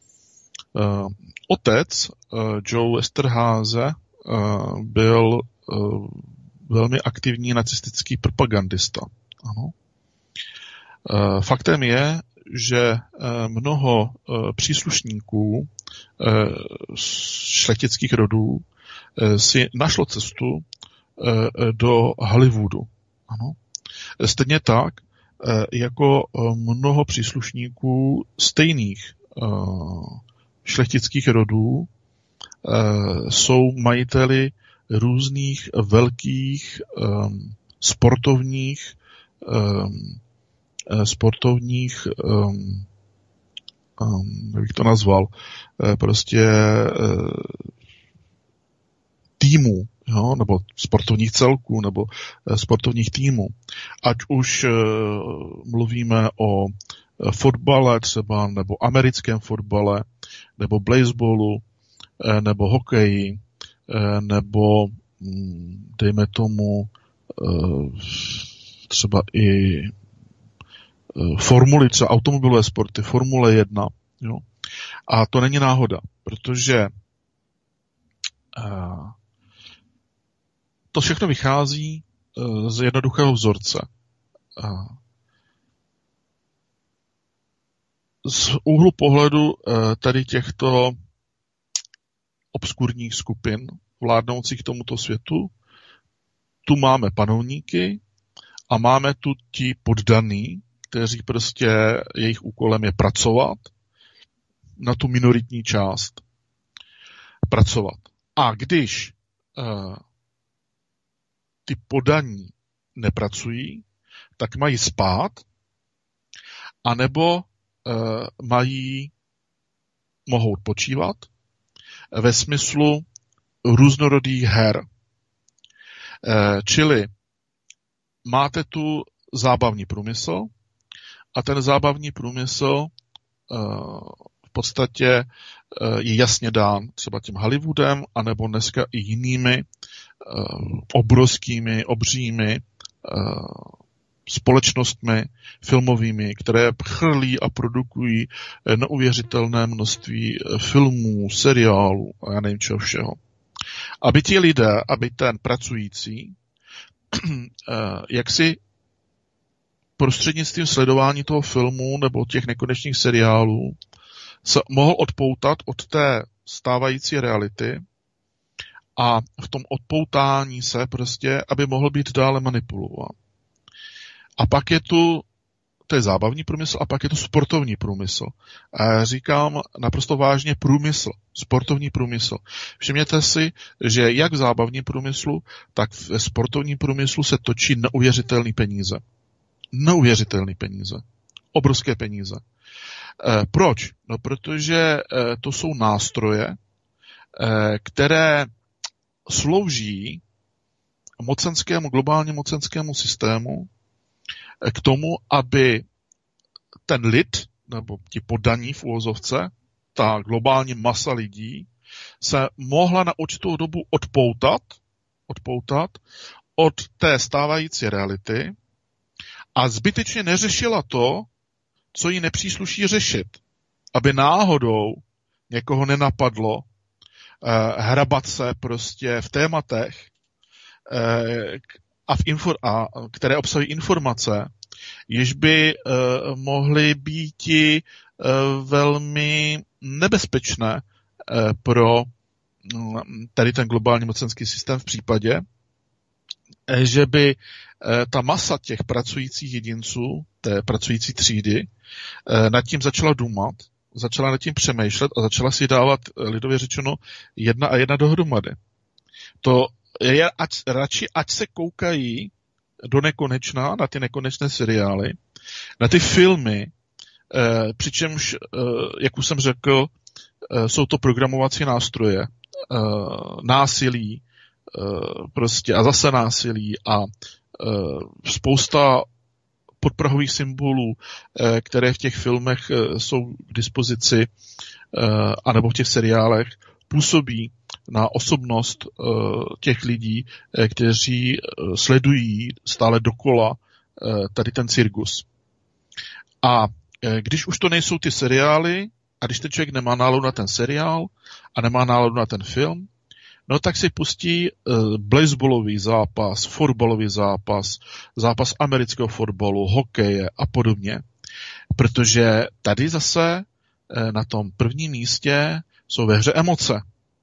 Speaker 3: Otec Joe Esterházy byl velmi aktivní nacistický propagandista. Ano. Faktem je, že mnoho příslušníků šlechtických rodů si našlo cestu do Hollywoodu. Ano. Stejně tak, jako mnoho příslušníků stejných šlechtických rodů jsou majiteli různých velkých sportovních jak bych to nazval, prostě týmů, jo, nebo sportovních celků, nebo sportovních týmů. Ať už mluvíme o fotbale třeba, nebo americkém fotbale, nebo baseballu, nebo hokeji, nebo dejme tomu třeba i formuly, třeba automobilové sporty, Formule 1. Jo. A to není náhoda, protože to všechno vychází z jednoduchého vzorce. Z úhlu pohledu tady těchto obskurních skupin vládnoucích tomuto světu, tu máme panovníky a máme tu ti poddaný, kteří prostě jejich úkolem je pracovat na tu minoritní část. Pracovat. A když ty poddaní nepracují, tak mají spát, anebo mohou odpočívat ve smyslu různorodých her. Čili máte tu zábavní průmysl a ten zábavní průmysl v podstatě je jasně dán třeba tím Hollywoodem, anebo dneska i jinými obřími společnostmi filmovými, které chrlí a produkují neuvěřitelné množství filmů, seriálů a já nevím čeho všeho. Aby ti lidé, aby ten pracující, jak si prostřednictvím sledování toho filmu nebo těch nekonečných seriálů se mohl odpoutat od té stávající reality a v tom odpoutání se prostě, aby mohl být dále manipulován. A pak je tu, to je zábavní průmysl, a pak je to sportovní průmysl. A já říkám naprosto vážně průmysl, sportovní průmysl. Všimněte si, že jak v zábavním průmyslu, tak v sportovním průmyslu se točí neuvěřitelné peníze. Neuvěřitelné peníze. Obrovské peníze. Proč? No, protože to jsou nástroje, které slouží globálně mocenskému systému k tomu, aby ten lid, nebo ti poddaní v uvozovce, ta globální masa lidí, se mohla na určitou dobu odpoutat od té stávající reality a zbytečně neřešila to, co jí nepřísluší řešit. Aby náhodou někoho nenapadlo hrabat se prostě v tématech, které obsahují informace, jež by mohly být velmi nebezpečné pro tady ten globální mocenský systém v případě, že by ta masa těch pracujících jedinců, té pracující třídy, nad tím začala důmat, začala nad tím přemýšlet a začala si dávat, lidově řečeno, 1 a 1 dohromady. To je radši, ať se koukají do nekonečna, na ty nekonečné seriály, na ty filmy, přičemž, jak už jsem řekl, jsou to programovací nástroje, násilí, prostě a zase násilí a spousta podprahových symbolů, které v těch filmech jsou k dispozici, anebo v těch seriálech, působí na osobnost těch lidí, kteří sledují stále dokola tady ten cirkus. A když už to nejsou ty seriály, a když ten člověk nemá náladu na ten seriál a nemá náladu na ten film, no tak si pustí baseballový zápas, fotbalový zápas, zápas amerického fotbalu, hokeje a podobně. Protože tady zase na tom prvním místě jsou ve hře emoce.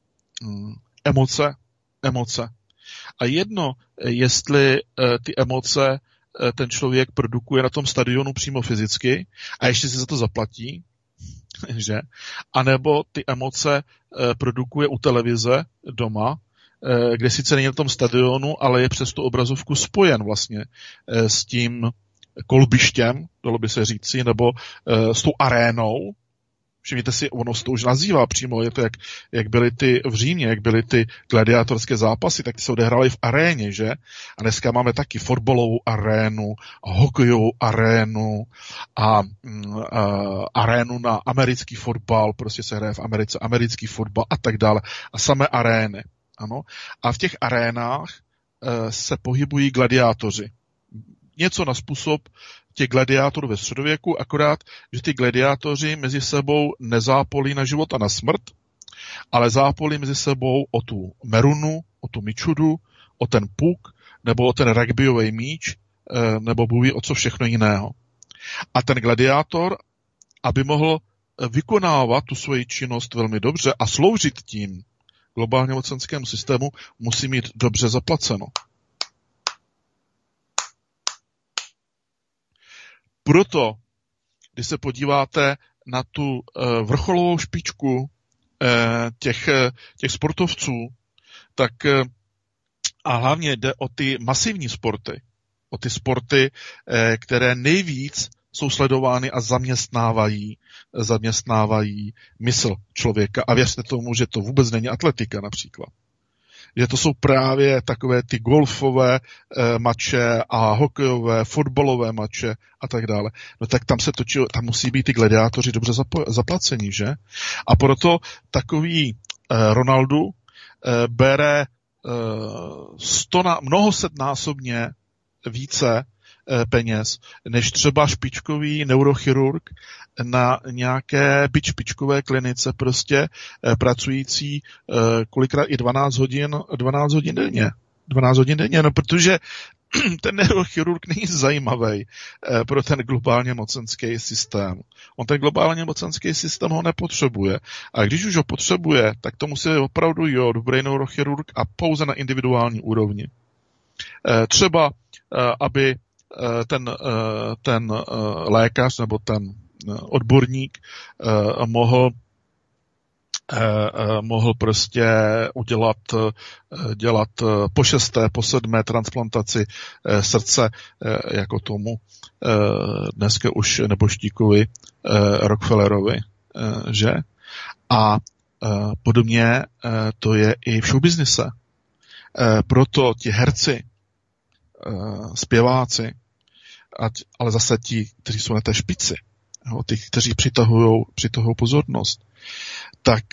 Speaker 3: Emoce. A jedno, jestli ty emoce ten člověk produkuje na tom stadionu přímo fyzicky a ještě si za to zaplatí, že? A nebo ty emoce produkuje u televize doma, kde sice není na tom stadionu, ale je přes tu obrazovku spojen vlastně s tím kolbištěm, dalo by se říci, nebo s tou arénou. Všimněte si, ono se to už nazývá přímo, je to jak byly ty v Římě, jak byly ty gladiátorské zápasy, tak ty se odehrály v aréně, že? A dneska máme taky fotbalovou arénu, a hokejovou arénu a arénu na americký fotbal, prostě se hraje v Americe americký fotbal a tak dále. A samé arény, ano. A v těch arénách se pohybují gladiátoři. Něco na způsob těch gladiátorů ve středověku, akorát, že ty gladiátoři mezi sebou nezápolí na život a na smrt, ale zápolí mezi sebou o tu merunu, o tu mičudu, o ten puk, nebo o ten rugbyový míč, nebo bůh o co všechno jiného. A ten gladiátor, aby mohl vykonávat tu svoji činnost velmi dobře a sloužit tím globálně mocenskému systému, musí mít dobře zaplaceno. Proto, když se podíváte na tu vrcholovou špičku těch sportovců, tak a hlavně jde o ty masivní sporty, o ty sporty, které nejvíc jsou sledovány a zaměstnávají mysl člověka. A věřte tomu, že to vůbec není atletika například. Že to jsou právě takové ty golfové mače a hokejové, fotbalové mače a tak dále. No tak tam se točí, tam musí být ty gladiátoři dobře zaplacení, že? A proto takový Ronaldo bere mnohosetnásobně více peněz, než třeba špičkový neurochirurg na nějaké špičkové klinice prostě pracující kolikrát i 12 hodin denně. 12 hodin denně, no protože ten neurochirurg není zajímavý pro ten globálně mocenský systém. On ten globálně mocenský systém ho nepotřebuje. A když už ho potřebuje, tak to musí opravdu dobrý neurochirurg a pouze na individuální úrovni. Třeba, aby ten lékař nebo ten odborník mohl prostě dělat po 6., po 7. transplantaci srdce, jako tomu dneska už nebožtíkovi Rockefellerovi, že? A podobně to je i v showbiznise. Proto ti herci, zpěváci, ale zase ti, kteří jsou na té špici, ty, kteří přitahují pozornost, tak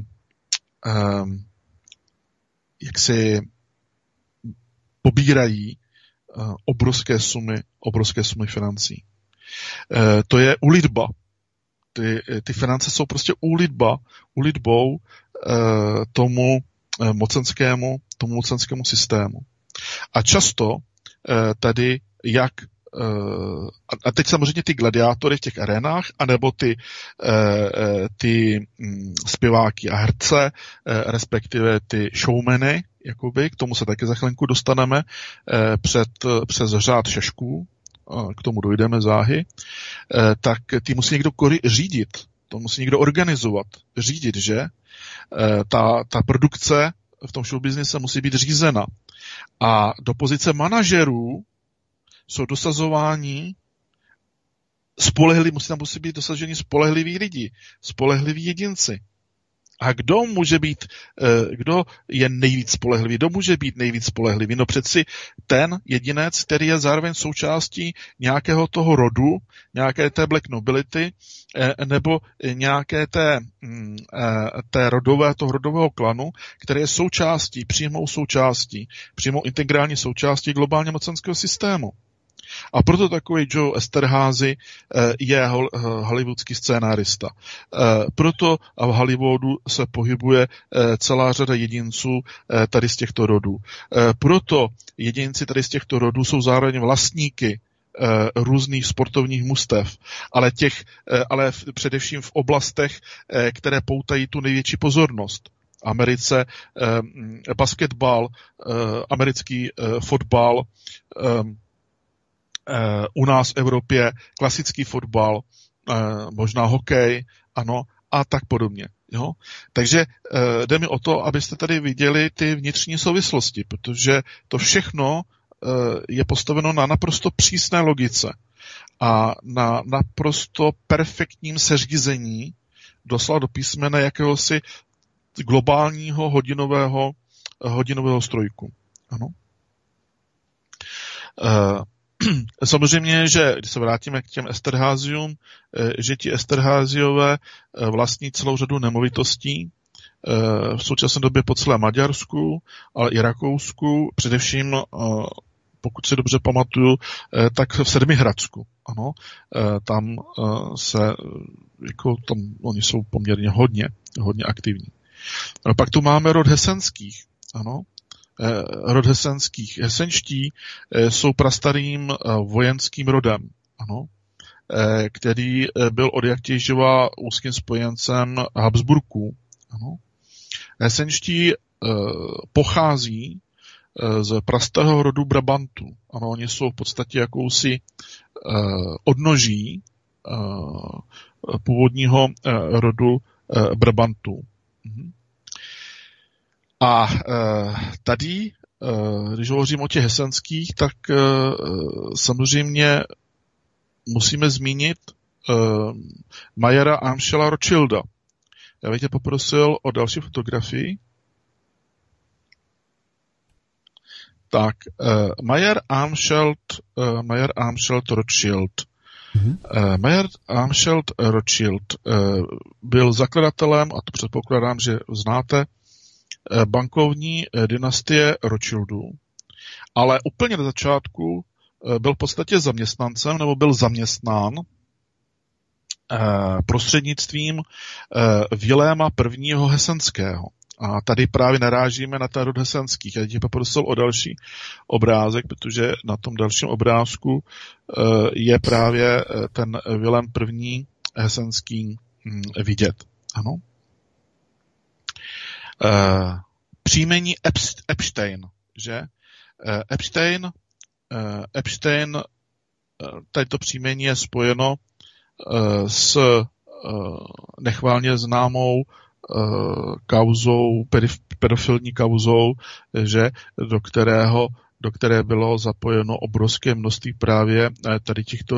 Speaker 3: jak si pobírají obrovské sumy financí. To je úlitba. Ty finance jsou prostě úlitbou tomu mocenskému systému. A často tady a teď samozřejmě ty gladiátory v těch arénách, anebo ty zpěváky a herce, respektive ty showmeny, jakoby, k tomu se taky za chvilinku dostaneme, přes řád šešků, k tomu dojdeme záhy, tak ty musí někdo řídit, to musí někdo organizovat, řídit, že? Ta produkce v tom showbiznise musí být řízena. A do pozice manažerů jsou dosazováni musí být dosaženi spolehliví lidi, spolehliví jedinci. A kdo je nejvíc spolehlivý? Kdo může být nejvíc spolehlivý? No přeci ten jedinec, který je zároveň součástí nějakého toho rodu, nějaké té black nobility, nebo nějaké toho rodového klanu, který je přímou integrální součástí globálně mocenského systému. A proto takový Joe Esterházy je hollywoodský scénárista. Proto v Hollywoodu se pohybuje celá řada jedinců tady z těchto rodů. Proto jedinci tady z těchto rodů jsou zároveň vlastníky různých sportovních mustev, ale především v oblastech, které poutají tu největší pozornost. Americe basketbal, americký fotbal, u nás v Evropě klasický fotbal, možná hokej, ano, a tak podobně. Jo? Takže jde mi o to, abyste tady viděli ty vnitřní souvislosti, protože to všechno je postaveno na naprosto přísné logice a na naprosto perfektním seřízení doslova do písmene jakéhosi globálního hodinového strojku. Ano. Samozřejmě, že když se vrátíme k těm Esterházyům, že ti Esterházyové vlastní celou řadu nemovitostí, v současné době po celé Maďarsku, ale i Rakousku, především, pokud si dobře pamatuju, tak v Sedmihradsku. Ano, tam oni jsou poměrně hodně aktivní. Pak tu máme rod Hesenských, ano, rod Hesenských. Hesenští jsou prastarým vojenským rodem, ano, který byl od jaktěživa úzkým spojencem Habsburků. Ano. Hesenští pochází z prastarého rodu Brabantů. Ano, oni jsou v podstatě jakousi odnoží původního rodu Brabantů. A tady, když hovořím o těch hesenských, tak samozřejmě musíme zmínit Mayera Amschela Rothschilda. Já bych tě poprosil o další fotografii. Tak, Mayer Amschel Rothschild. Mayer Amschel Rothschild byl zakladatelem, a to předpokládám, že znáte, bankovní dynastie Rothschildů. Ale úplně na začátku byl v podstatě zaměstnancem, nebo byl zaměstnán prostřednictvím Viléma I. Hesenského. A tady právě narážíme na ten rod Hesenských. Já tě poprosil o další obrázek, protože na tom dalším obrázku je právě ten Vilém I. Hesenský vidět. Ano. Příjmení Epstein, že? Epstein, tady to příjmení je spojeno s nechválně známou kauzou, pedofilní kauzou, že do které bylo zapojeno obrovské množství právě tady těchto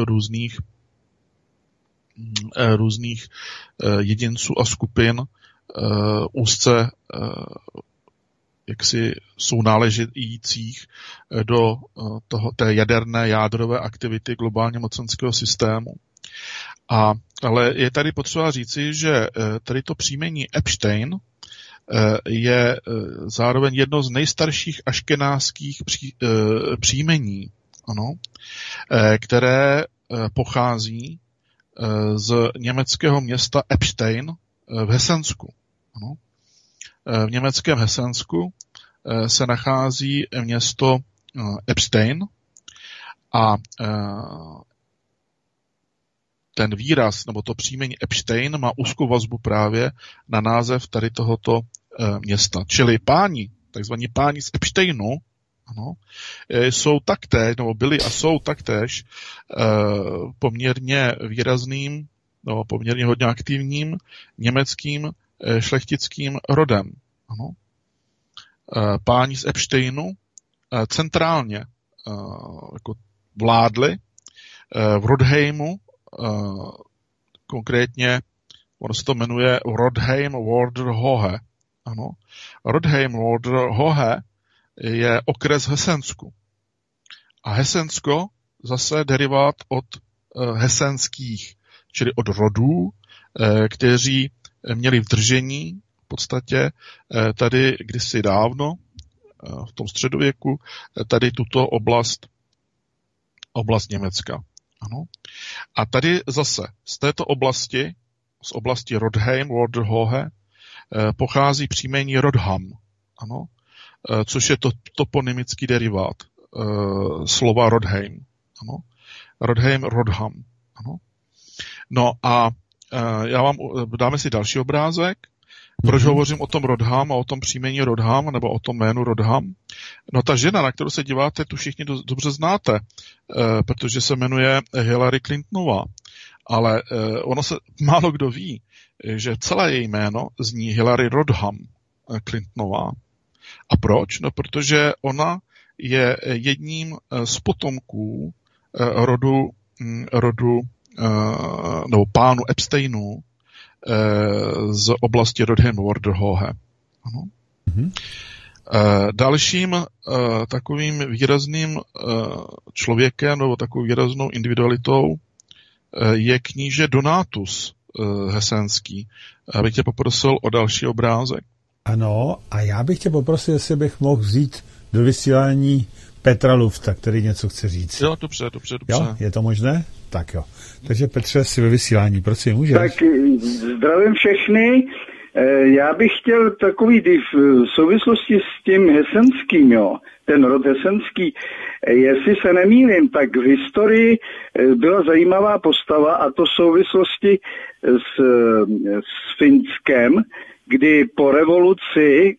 Speaker 3: různých jedinců a skupin úzce jaksi jsou náležejících do té jádrové aktivity globálně mocenského systému. Ale je tady potřeba říci, že tady to příjmení Epstein je zároveň jedno z nejstarších aškenáských příjmení, ano, které pochází z německého města Epstein v Hesensku. Ano. V německém Hesensku se nachází město Epstein a ten výraz, nebo to příjmení Epstein má úzkou vazbu právě na název tady tohoto města. Čili páni takzvaní páni z Epsteinu, ano, jsou taktéž, nebo byli a jsou taktéž poměrně výrazným, nebo poměrně hodně aktivním německým šlechtickým rodem. Ano. Páni z Epsteinu centrálně jako vládli v Rodheimu, konkrétně ono se to jmenuje Rodheim-Warderhohe. Ano. Rodheim-Warderhohe je okres Hesensku. A Hesensko zase derivát od hesenských, čili od rodů, kteří měli v držení v podstatě tady kdysi dávno, v tom středověku, tady tuto oblast Německa. Ano. A tady zase z této oblasti, z oblasti Rodheim, Warderhohe, pochází příjmení Rodham, ano, což je to toponymický derivát slova Rodheim. Ano. Rodheim, Rodham. Ano. No a dáme si další obrázek. Proč hovořím o tom Rodham a o tom příjmení Rodham, nebo o tom jménu Rodham? No ta žena, na kterou se díváte, tu všichni dobře znáte, protože se jmenuje Hillary Clintonová. Ale ono se málo kdo ví, že celé její jméno zní Hillary Rodham Clintonová. A proč? No protože ona je jedním z potomků rodu nebo pánu Epsteinů z oblasti Rodheim-Warderhohe. Ano. Mm-hmm. Dalším takovým výrazným člověkem nebo takovou výraznou individualitou je kníže Donatus hesenský. Abych tě poprosil o další obrázek.
Speaker 2: Ano, a já bych tě poprosil, jestli bych mohl vzít do vysílání Petra Lufta, který něco chce říct.
Speaker 3: Jo, dobře.
Speaker 2: Jo, je to možné? Tak jo. Takže Petře, jsi ve vysílání, prosím, můžeš?
Speaker 4: Tak zdravím všechny. Já bych chtěl takový v souvislosti s tím hesenským, jo, ten rod hesenský, jestli se nemýlím, tak v historii byla zajímavá postava, a to v souvislosti s Finskem, kdy po revoluci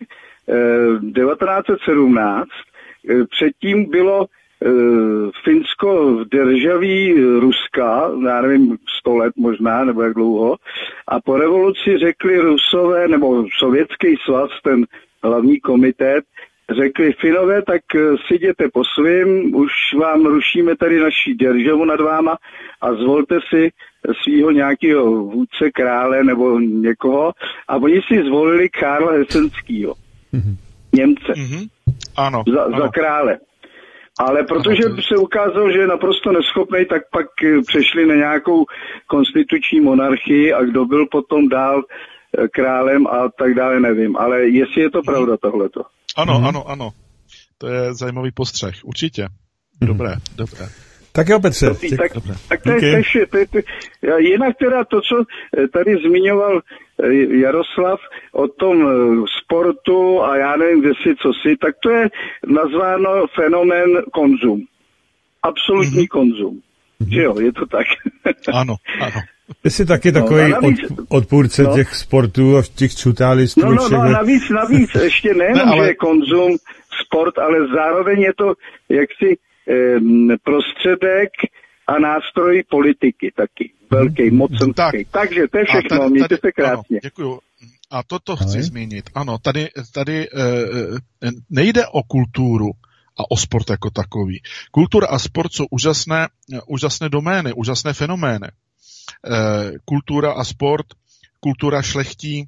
Speaker 4: 1917 předtím bylo Finsko v državí Ruska, já nevím, 100 let možná, nebo jak dlouho, a po revoluci řekli Rusové, nebo Sovětský svaz, ten hlavní komitét, řekli Finové, tak si jděte po svým, už vám rušíme tady naši državu nad váma a zvolte si svýho nějakého vůdce, krále nebo někoho, a oni si zvolili Karla Hesenskýho, Němce,
Speaker 3: ano.
Speaker 4: Za krále. Ale protože se ukázalo, že je naprosto neschopný, tak pak přešli na nějakou konstituční monarchii a kdo byl potom dál králem a tak dále, nevím. Ale jestli je to pravda tohleto.
Speaker 3: Ano. To je zajímavý postřeh. Určitě. Dobré.
Speaker 2: Tak jo, Petře.
Speaker 4: Tak to je vše. Jinak teda to, co tady zmiňoval Jaroslav o tom sportu a já nevím, kde si, co si, tak to je nazváno fenomén konzum. Absolutní konzum. Že jo, je to tak.
Speaker 3: Ano.
Speaker 2: Ty jsi taky takový odpůrce těch sportů a těch čutálistů.
Speaker 4: No, navíc ještě nejenom, že je konzum, sport, ale zároveň je to jaksi prostředek a nástroj politiky taky. Velký, mocenský. Takže to je všechno, mějte se krásně.
Speaker 3: Děkuju. A toto chci zmínit. Ano, tady nejde o kulturu a o sport jako takový. Kultura a sport jsou úžasné domény, úžasné fenomény. Kultura a sport, kultura šlechtí,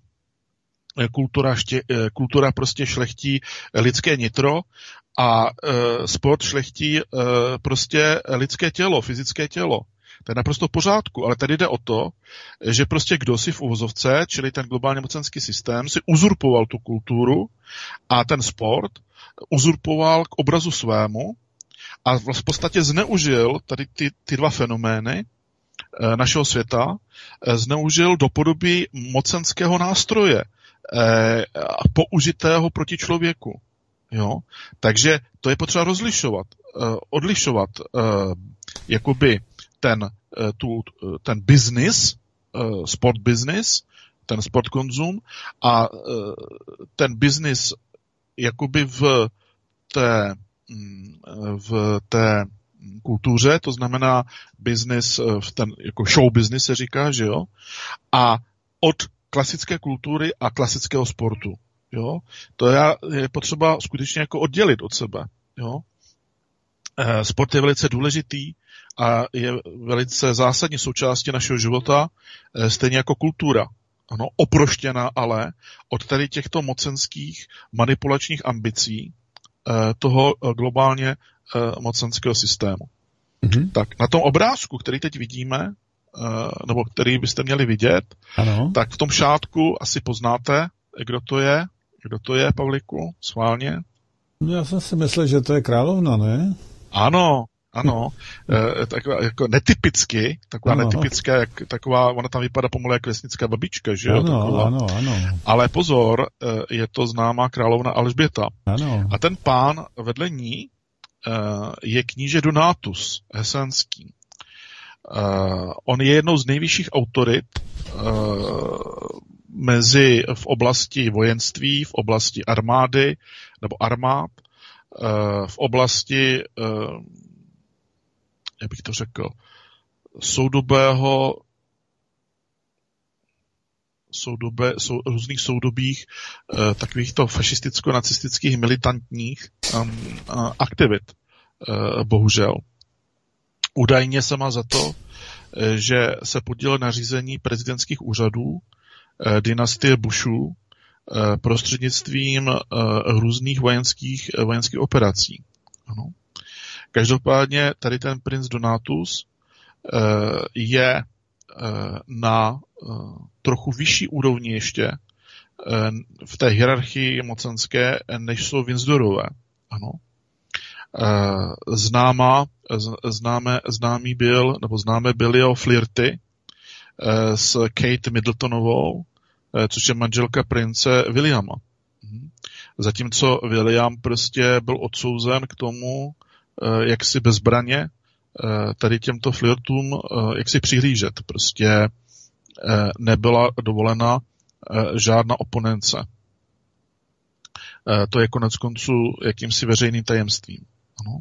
Speaker 3: kultura prostě šlechtí lidské nitro a sport šlechtí prostě lidské tělo, fyzické tělo. To je naprosto v pořádku, ale tady jde o to, že prostě kdo si v uvozovce, čili ten globálně mocenský systém, si uzurpoval tu kulturu a ten sport uzurpoval k obrazu svému a v podstatě zneužil tady ty dva fenomény našeho světa, zneužil do podoby mocenského nástroje použitého proti člověku. Jo? Takže to je potřeba odlišovat jakoby ten business, sport business, ten sport konzum a ten business jakoby v té kultuře, to znamená business, jako show business se říká, že jo, a od klasické kultury a klasického sportu, jo. To je potřeba skutečně jako oddělit od sebe, jo. Sport je velice důležitý a je velice zásadní součástí našeho života, stejně jako kultura. Ano, oproštěná ale od tady těchto mocenských manipulačních ambicí toho globálně mocenského systému. Mm-hmm. Tak na tom obrázku, který teď vidíme, nebo který byste měli vidět, ano. Tak v tom šátku asi poznáte, kdo to je. Kdo to je, Pavlíku, schválně?
Speaker 2: No já jsem si myslel, že to je královna, ne?
Speaker 3: Ano. Taková jako netypicky, taková netypická, taková, ona tam vypadá pomalu jak vesnická babička, že jo?
Speaker 2: Ano.
Speaker 3: Ale pozor, je to známá královna Alžběta.
Speaker 2: Ano.
Speaker 3: A ten pán vedle ní je kníže Donatus hesenský. On je jednou z nejvyšších autorit v oblasti vojenství, v oblasti armády nebo armád, v oblasti, jak bych to řekl, různých soudobých takovýchto fašisticko-nacistických militantních aktivit, bohužel. Údajně se má za to, že se podílel na řízení prezidentských úřadů dynastie Bushů prostřednictvím různých vojenských operací. Ano. Každopádně tady ten princ Donatus je na trochu vyšší úrovni ještě v té hierarchii mocenské, než jsou Windsorové. Ano. Známe byly jeho flirty s Kate Middletonovou, což je manželka prince Williama. Zatímco William prostě byl odsouzen k tomu, jak si bez zbraně tady těmto flirtům jak si přihlížet. Prostě nebyla dovolena žádná oponence. To je konec konců jakýmsi veřejným tajemstvím. Ano.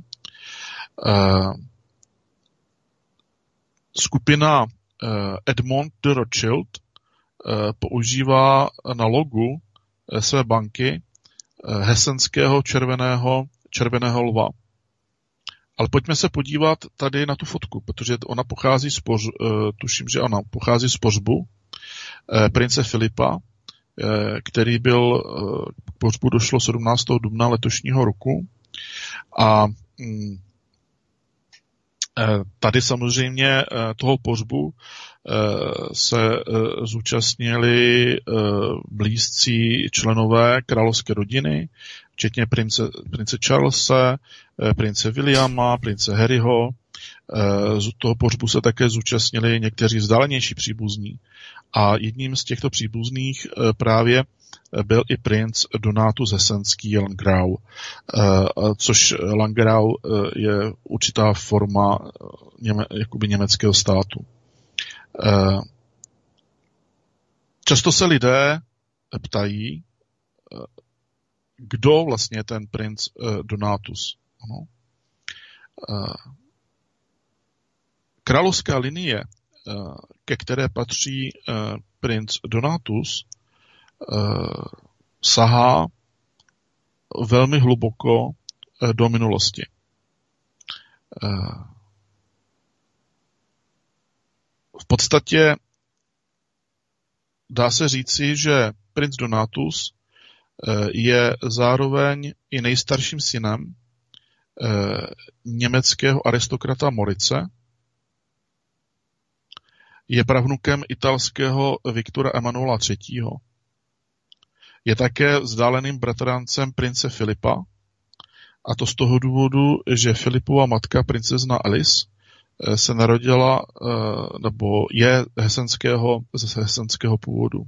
Speaker 3: Skupina Edmond de Rothschild používá na logu své banky hesenského červeného lva. Ale pojďme se podívat tady na tu fotku, protože ona pochází tuším, že ona pochází z pohřbu prince Filipa, který byl, k pohřbu došlo 17. dubna letošního roku. A tady samozřejmě toho pohřbu se zúčastnili blízcí členové královské rodiny, včetně prince Charlese, prince Williama, prince Harryho. Z toho pohřbu se také zúčastnili někteří vzdálenější příbuzní. A jedním z těchto příbuzných právě byl i princ Donatus hesenský Langrau, což Langrau je určitá forma jakoby německého státu. Často se lidé ptají, kdo vlastně je ten princ Donatus. Ano. Královská linie, ke které patří princ Donatus, sahá velmi hluboko do minulosti. V podstatě dá se říci, že princ Donatus je zároveň i nejstarším synem německého aristokrata Morice, je pravnukem italského Viktora Emanuela III. Je také vzdáleným bratrancem prince Filipa, a to z toho důvodu, že Filipova matka, princezna Alice, se narodila, nebo je z hesenského původu.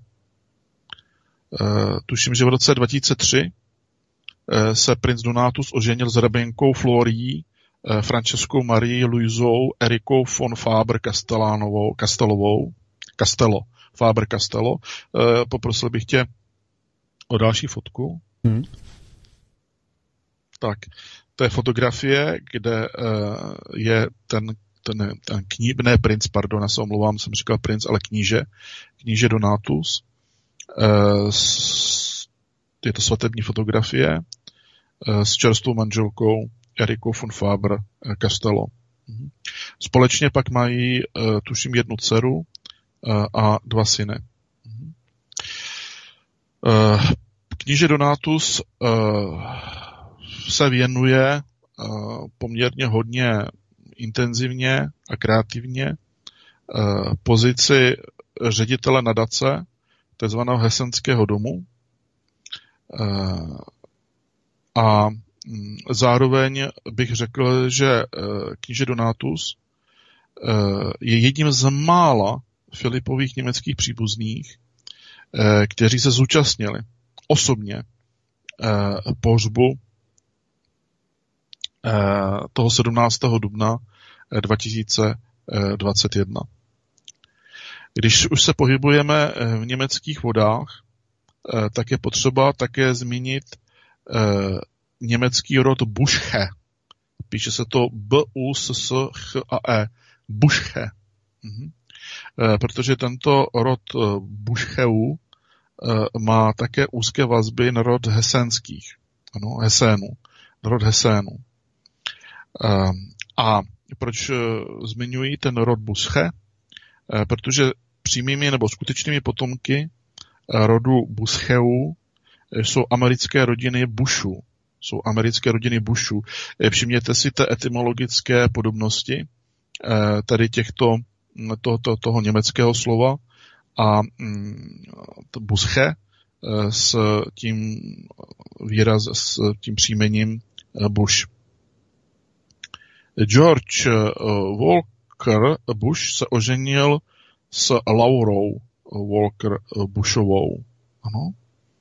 Speaker 3: Tuším, že v roce 2003 se princ Donatus oženil s rabinkou Florií, Franceskou Marii Luisou Erikou von Faber-Castello. Poprosil bych tě o další fotku. tak to je fotografie, kde je ten princ, pardon, já se omlouvám, jsem říkal princ, ale kníže Donatus. Je to svatební fotografie s čerstvou manželkou Erikou von Faber-Castello. Společně pak mají, tuším, 1 dceru a 2 syny. Kníže Donatus se věnuje poměrně hodně intenzivně a kreativně pozici ředitele nadace tzv. Hesenského domu a zároveň bych řekl, že kníže Donatus je jedním z mála Filipových německých příbuzných, kteří se zúčastnili osobně pohřbu toho 17. dubna 2021. Když už se pohybujeme v německých vodách, tak je potřeba také zmínit německý rod Buschke. Píše se to B-U-S-S-H-A-E. Buschke. Protože tento rod Buschkeů má také úzké vazby na rod hesenských. Ano, Hesénů. Rod Hesénů. A proč zmiňuji ten rod Buschke? Protože přímými nebo skutečnými potomky rodu Buschkeů jsou americké rodiny Bushů. Všimněte si té etymologické podobnosti tady toho německého slova a Buschke s tím příjmením Bush. George Walker Bush se oženil s Laurou Walker Bushovou. Ano.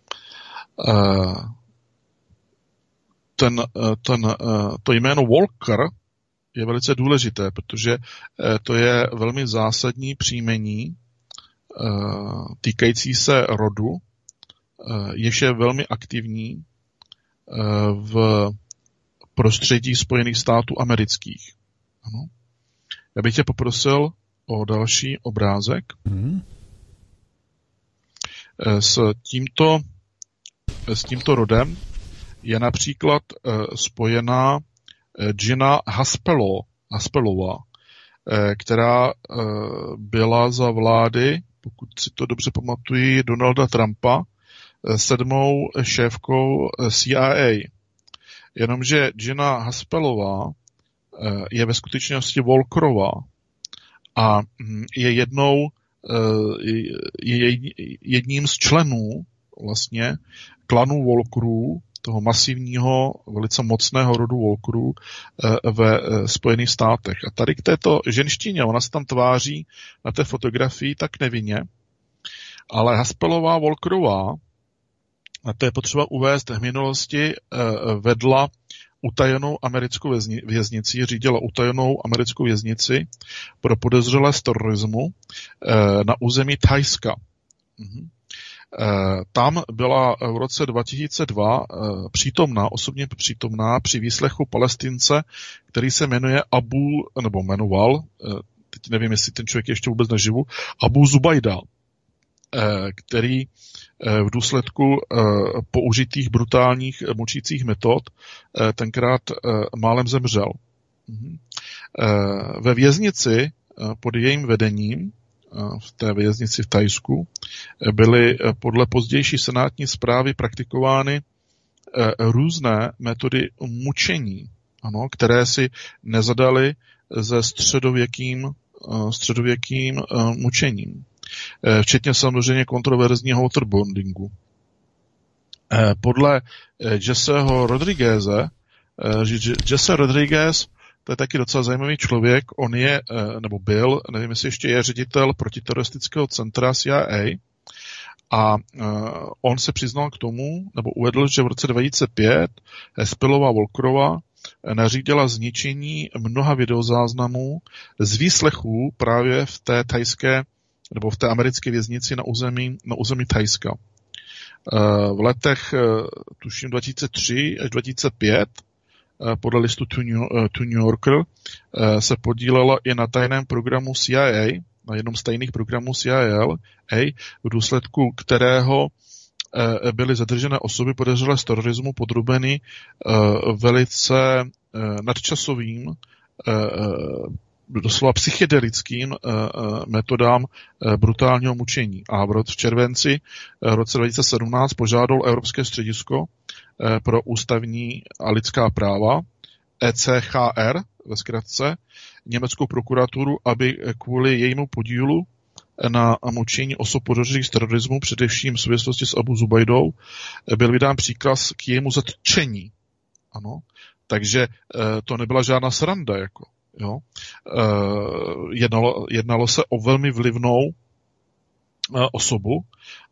Speaker 3: To jméno Walker je velice důležité, protože to je velmi zásadní příjmení týkající se rodu, jež je velmi aktivní v prostředí Spojených států amerických. Ano. Já bych tě poprosil o další obrázek. S tímto rodem je například spojená Gina Haspelová, která byla za vlády, pokud si to dobře pamatuji, Donalda Trumpa, 7. šéfkou CIA. Jenomže Gina Haspelová je ve skutečnosti Walkerová a je jedním z členů vlastně klanu Walkerů, toho masivního, velice mocného rodu Walkerů ve Spojených státech. A tady k této ženštině, ona se tam tváří na té fotografii tak nevinně, ale Haspelová Walkerová, a to je potřeba uvést, v minulosti vedla utajenou americkou věznici, řídila utajenou americkou věznici pro podezřelé z terorismu na území Thajska. Tam byla v roce 2002 osobně přítomná při výslechu Palestince, který se jmenoval, teď nevím, jestli ten člověk je ještě vůbec naživu, Abu Zubayda, který v důsledku použitých brutálních mučících metod tenkrát málem zemřel. Ve věznici pod jejím vedením, v té věznici v Thajsku, byly podle pozdější senátní zprávy praktikovány různé metody mučení, ano, které si nezadaly se středověkým mučením. Včetně samozřejmě kontroverzního waterboardingu. Podle Jesseho Rodrigueze, Jesse Rodriguez, to je taky docela zajímavý člověk, on je, nebo byl, nevím, jestli ještě je ředitel protiteroristického centra CIA a on se přiznal k tomu, nebo uvedl, že v roce 2005 Haspelová Walkerová nařídila zničení mnoha videozáznamů z výslechů právě v té thajské nebo v té americké věznici na území Thajska. V letech tuším 2003 až 2005 podle listu To New Yorker, se podílela i na tajném programu CIA, na jednom z tajných programů CIA, v důsledku kterého byly zadržené osoby podezřelé z terorismu podrobeny velice nadčasovým, doslova psychedelickým metodám brutálního mučení. A v červenci roce 2017 požádal Evropské středisko pro ústavní a lidská práva, ECHR ve zkratce, německou prokuraturu, aby kvůli jejímu podílu na mučení osob podezřelých z terorismu, především v souvislosti s Abu Zubajdou, byl vydán příkaz k jejímu zatčení. Ano. Takže to nebyla žádná sranda, jako. Jo. Jednalo se o velmi vlivnou osobu,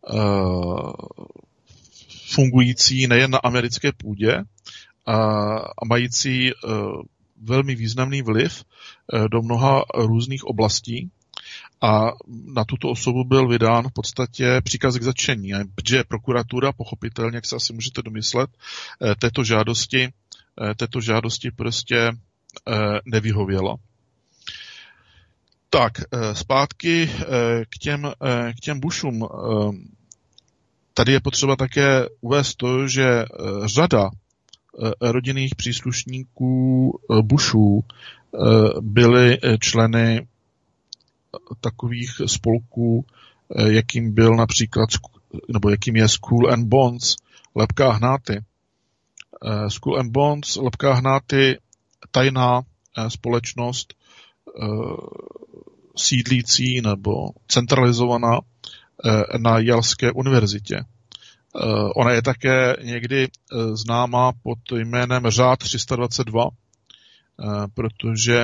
Speaker 3: fungující nejen na americké půdě a mající velmi významný vliv do mnoha různých oblastí. A na tuto osobu byl vydán v podstatě příkaz k zatčení, protože prokuratura, pochopitelně, jak se asi můžete domyslet, této žádosti prostě nevyhověla. Tak, zpátky k těm Bushům. Tady je potřeba také uvést to, že řada rodinných příslušníků Bushů byly členy takových spolků, jakým byl například, nebo jakým je Skull and Bones, Lepká hnáty. Skull and Bones, Lepká hnáty, tajná společnost sídlící nebo centralizovaná na Yaleské univerzitě. Ona je také někdy známá pod jménem Řád 322, protože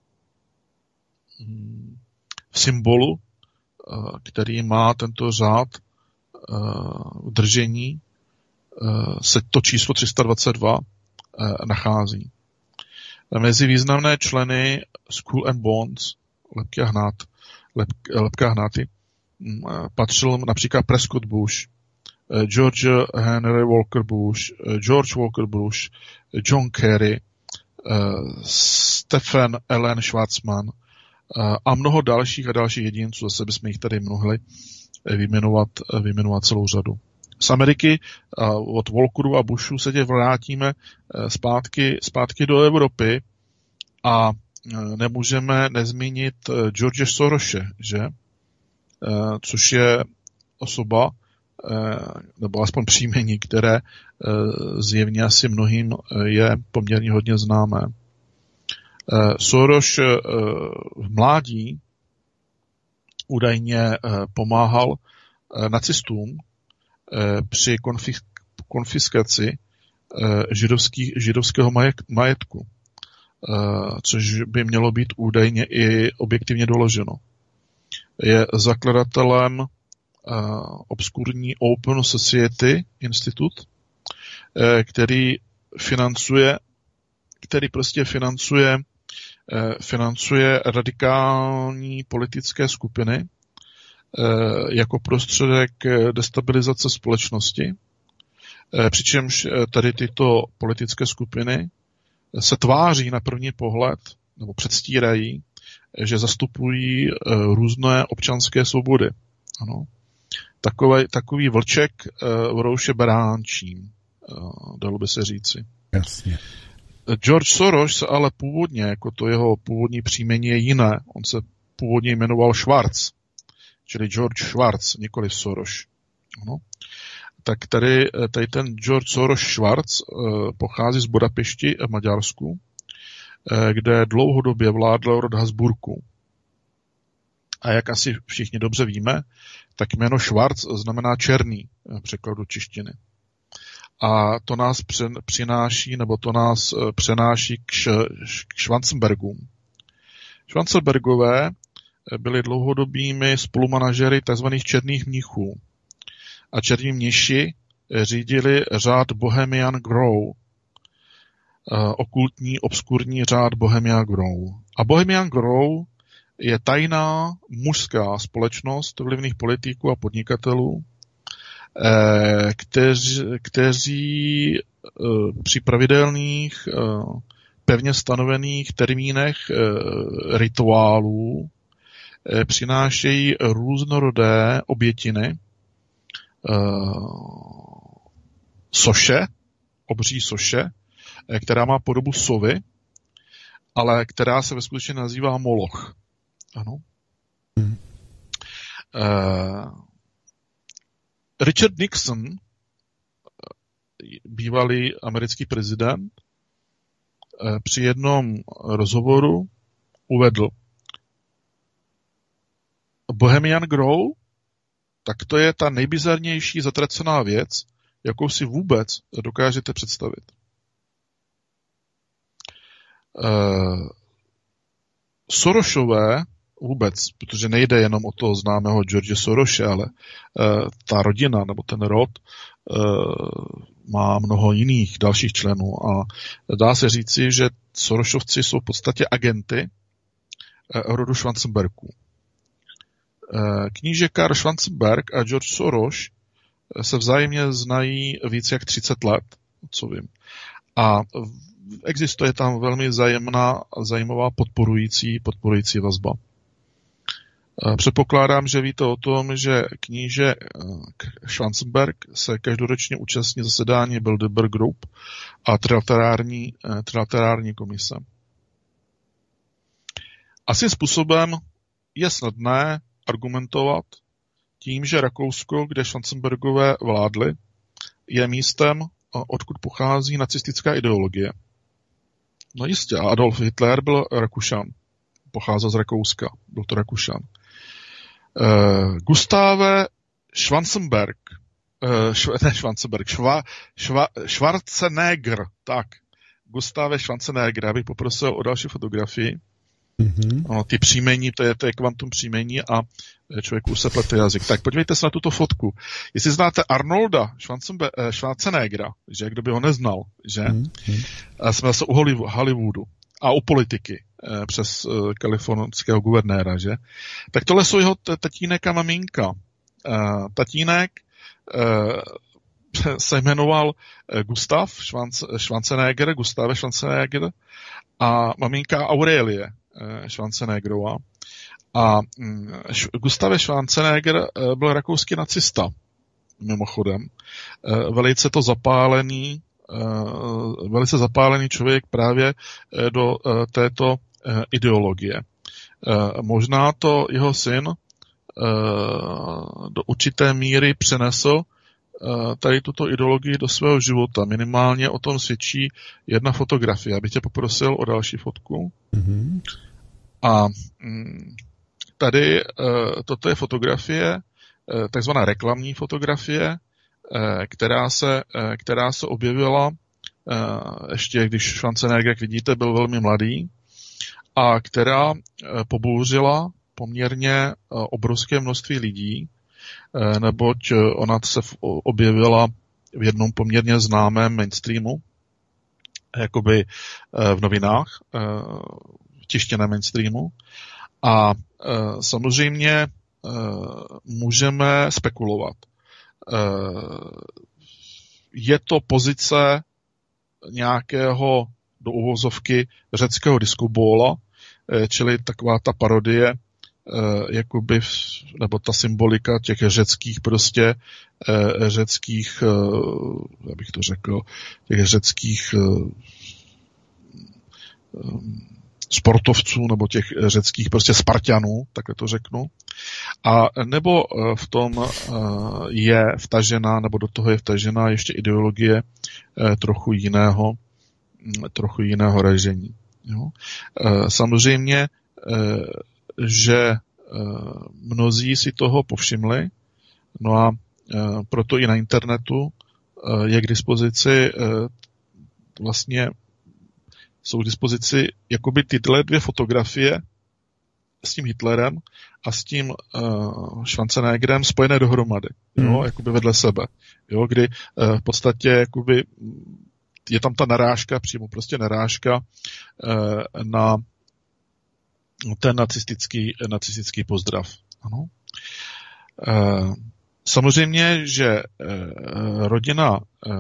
Speaker 3: v symbolu, který má tento řád v držení, se to číslo 322 nachází. Mezi významné členy Skull and Bones, Lepká hnáty, patřil například Prescott Bush, George Henry Walker Bush, George Walker Bush, John Kerry, Stephen Allen Schwarzman a mnoho dalších jedinců. Zase bychom jich tady mohli vyjmenovat celou řadu. Z Ameriky od Walkeru a Bushu se tě vrátíme zpátky do Evropy a nemůžeme nezmínit George Sorose, že? Což je osoba, nebo aspoň příjmení, které zjevně asi mnohým je poměrně hodně známé. Soros v mládí údajně pomáhal nacistům při konfiskaci židovského majetku, což by mělo být údajně i objektivně doloženo. Je zakladatelem obskurní Open Society Institute, který financuje radikální politické skupiny jako prostředek destabilizace společnosti, přičemž tady tyto politické skupiny se tváří na první pohled, nebo předstírají, že zastupují různé občanské svobody. Ano. Takový vlček v rouše beránčím, dalo by se říci.
Speaker 2: Jasně.
Speaker 3: George Soros se ale původně, jako to jeho původní příjmení je jiné, on se původně jmenoval Schwarz, čili George Schwarz, nikoli Soros. Ano. Tak tady ten George Soros Schwarz pochází z Budapešti v Maďarsku, kde dlouhodobě vládl rod Habsburků. A jak asi všichni dobře víme, tak jméno Schwarz znamená černý v překladu do češtiny. A to nás přenáší k Schwarzenbergům. Schwarzenbergové byli dlouhodobými spolumanažery tzv. Černých mnichů. A černí mniši řídili řád Bohemian Grove, okultní, obskurní řád Bohemian Grove. A Bohemian Grove je tajná mužská společnost vlivných politiků a podnikatelů, kteří při pravidelných, pevně stanovených termínech rituálů přinášejí různorodé obětiny, soše, obří soše, která má podobu sovy, ale která se ve skutečnosti nazývá Moloch. Ano. Richard Nixon, bývalý americký prezident, při jednom rozhovoru uvedl: Bohemian Grove, tak to je ta nejbizarnější zatracená věc, jakou si vůbec dokážete představit. Sorosové vůbec, protože nejde jenom o toho známého George Sorose, ale ta rodina nebo ten rod má mnoho jiných dalších členů a dá se říci, že Sorosovci jsou v podstatě agenty rodu Schwarzenbergů. Kníže Karl Schwarzenberg a George Soros se vzájemně znají více jak 30 let, co vím. A existuje tam velmi zajímavá podporující vazba. Předpokládám, že víte o tom, že kníže Schwarzenberg se každoročně účastní zasedání Bilderberg Group a trilaterální komise. Asi způsobem je snadné argumentovat tím, že Rakousko, kde Schwarzenbergové vládli, je místem, odkud pochází nacistická ideologie. No jistě, Adolf Hitler byl Rakušan. Pocházel z Rakouska. Byl to Rakušan. Gustave Schwarzenberg, Schwarzenegger, tak. Gustave Schwarzenegger, já bych poprosil o další fotografii. Mm-hmm. No, ty příjmení, to je kvantum příjmení a člověku už se plete jazyk. Tak podívejte se na tuto fotku. Jestli znáte Arnolda Schwarzeneggera, že kdo by ho neznal, že? Mm-hmm. Jsme zase u Hollywoodu a u politiky přes kalifornského guvernéra, že? Tak tohle jsou jeho tatínek a maminka. Tatínek se jmenoval Gustave Schwarzenegger a maminka Aurelie Schwarzeneggerová. A Gustave Schwarzenegger byl rakouský nacista, mimochodem. Velice zapálený člověk právě do této ideologie. Možná to jeho syn do určité míry přenesl tady tuto ideologii do svého života. Minimálně o tom svědčí jedna fotografie. Já bych tě poprosil o další fotku. Mm-hmm. A tady toto je fotografie, takzvaná reklamní fotografie, která se objevila ještě, když Schwarzenegger, jak vidíte, byl velmi mladý a která pobouřila poměrně obrovské množství lidí, neboť ona se objevila v jednom poměrně známém mainstreamu, jakoby v novinách, v tištěném mainstreamu. A samozřejmě můžeme spekulovat. Je to pozice nějakého do uvozovky řeckého diskobóla, čili taková ta parodie, jakoby, nebo ta symbolika těch řeckých jak bych to řekl, těch řeckých sportovců, nebo těch řeckých Spartanů, takhle to řeknu. A nebo v tom je vtažená, nebo do toho je vtažená ještě ideologie trochu jiného ražení. Jo? Samozřejmě, že mnozí si toho povšimli, no a proto i na internetu je k dispozici vlastně jsou k dispozici jakoby tyhle dvě fotografie s tím Hitlerem a s tím Schwarzeneggerem spojené dohromady, jo, jakoby vedle sebe, jo, kdy v podstatě jakoby je tam ta narážka, přímo narážka na ten nacistický pozdrav. Ano. Samozřejmě, že rodina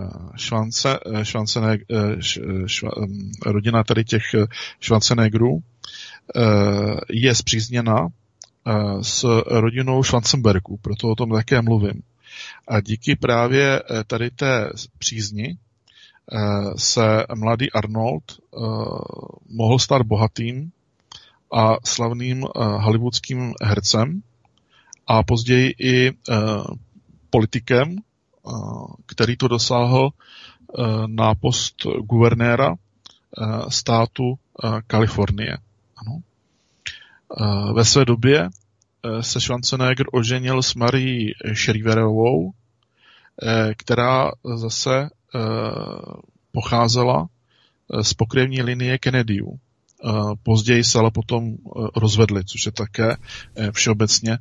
Speaker 3: rodina tady těch Schwarzenegerů je spřízněna s rodinou Schwarzenbergů, proto o tom také mluvím. A díky právě tady té přízni se mladý Arnold mohl stát bohatým a slavným hollywoodským hercem a později i politikem, který to dosáhl na post guvernéra státu Kalifornie. Ano. Ve své době se Schwarzenegger oženil s Marie Shriverovou, která zase pocházela z pokrevní linie Kennedyů. Později se ale potom rozvedli, což je také všeobecně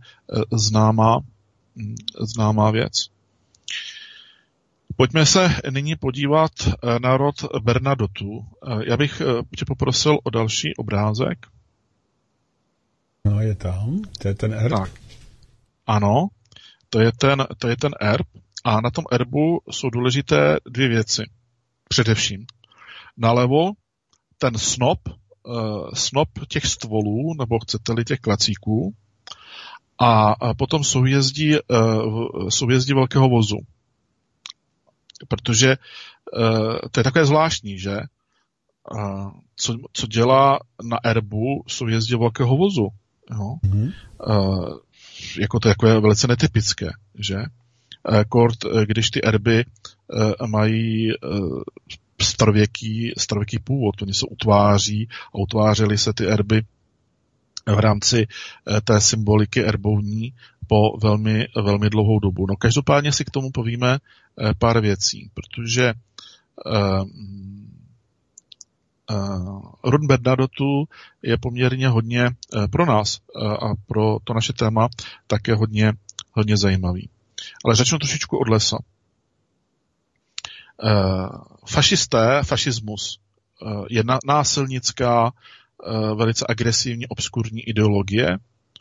Speaker 3: známá věc. Pojďme se nyní podívat na rod Bernadotů. Já bych tě poprosil o další obrázek.
Speaker 2: No, je tam. To je ten erb.
Speaker 3: Tak. Ano, to je ten erb. A na tom erbu jsou důležité dvě věci. Především. Nalevo ten snop těch stvolů, nebo chcete-li těch klacíků, a potom souhvězdí velkého vozu. Protože to je takové zvláštní, že? Co dělá na erbu souhvězdí velkého vozu. Jo? Mm-hmm. Jako to je velice netypické, že? Kort, když ty erby mají starověký původ, oni se utváří a utvářely se ty erby v rámci té symboliky erbovní po velmi, velmi dlouhou dobu. No každopádně si k tomu povíme pár věcí, protože rod Bernadotu je poměrně hodně pro nás a pro to naše téma také hodně zajímavý. Ale začnu trošičku od lesa. Fašismus je násilnická, velice agresivní, obskurní ideologie,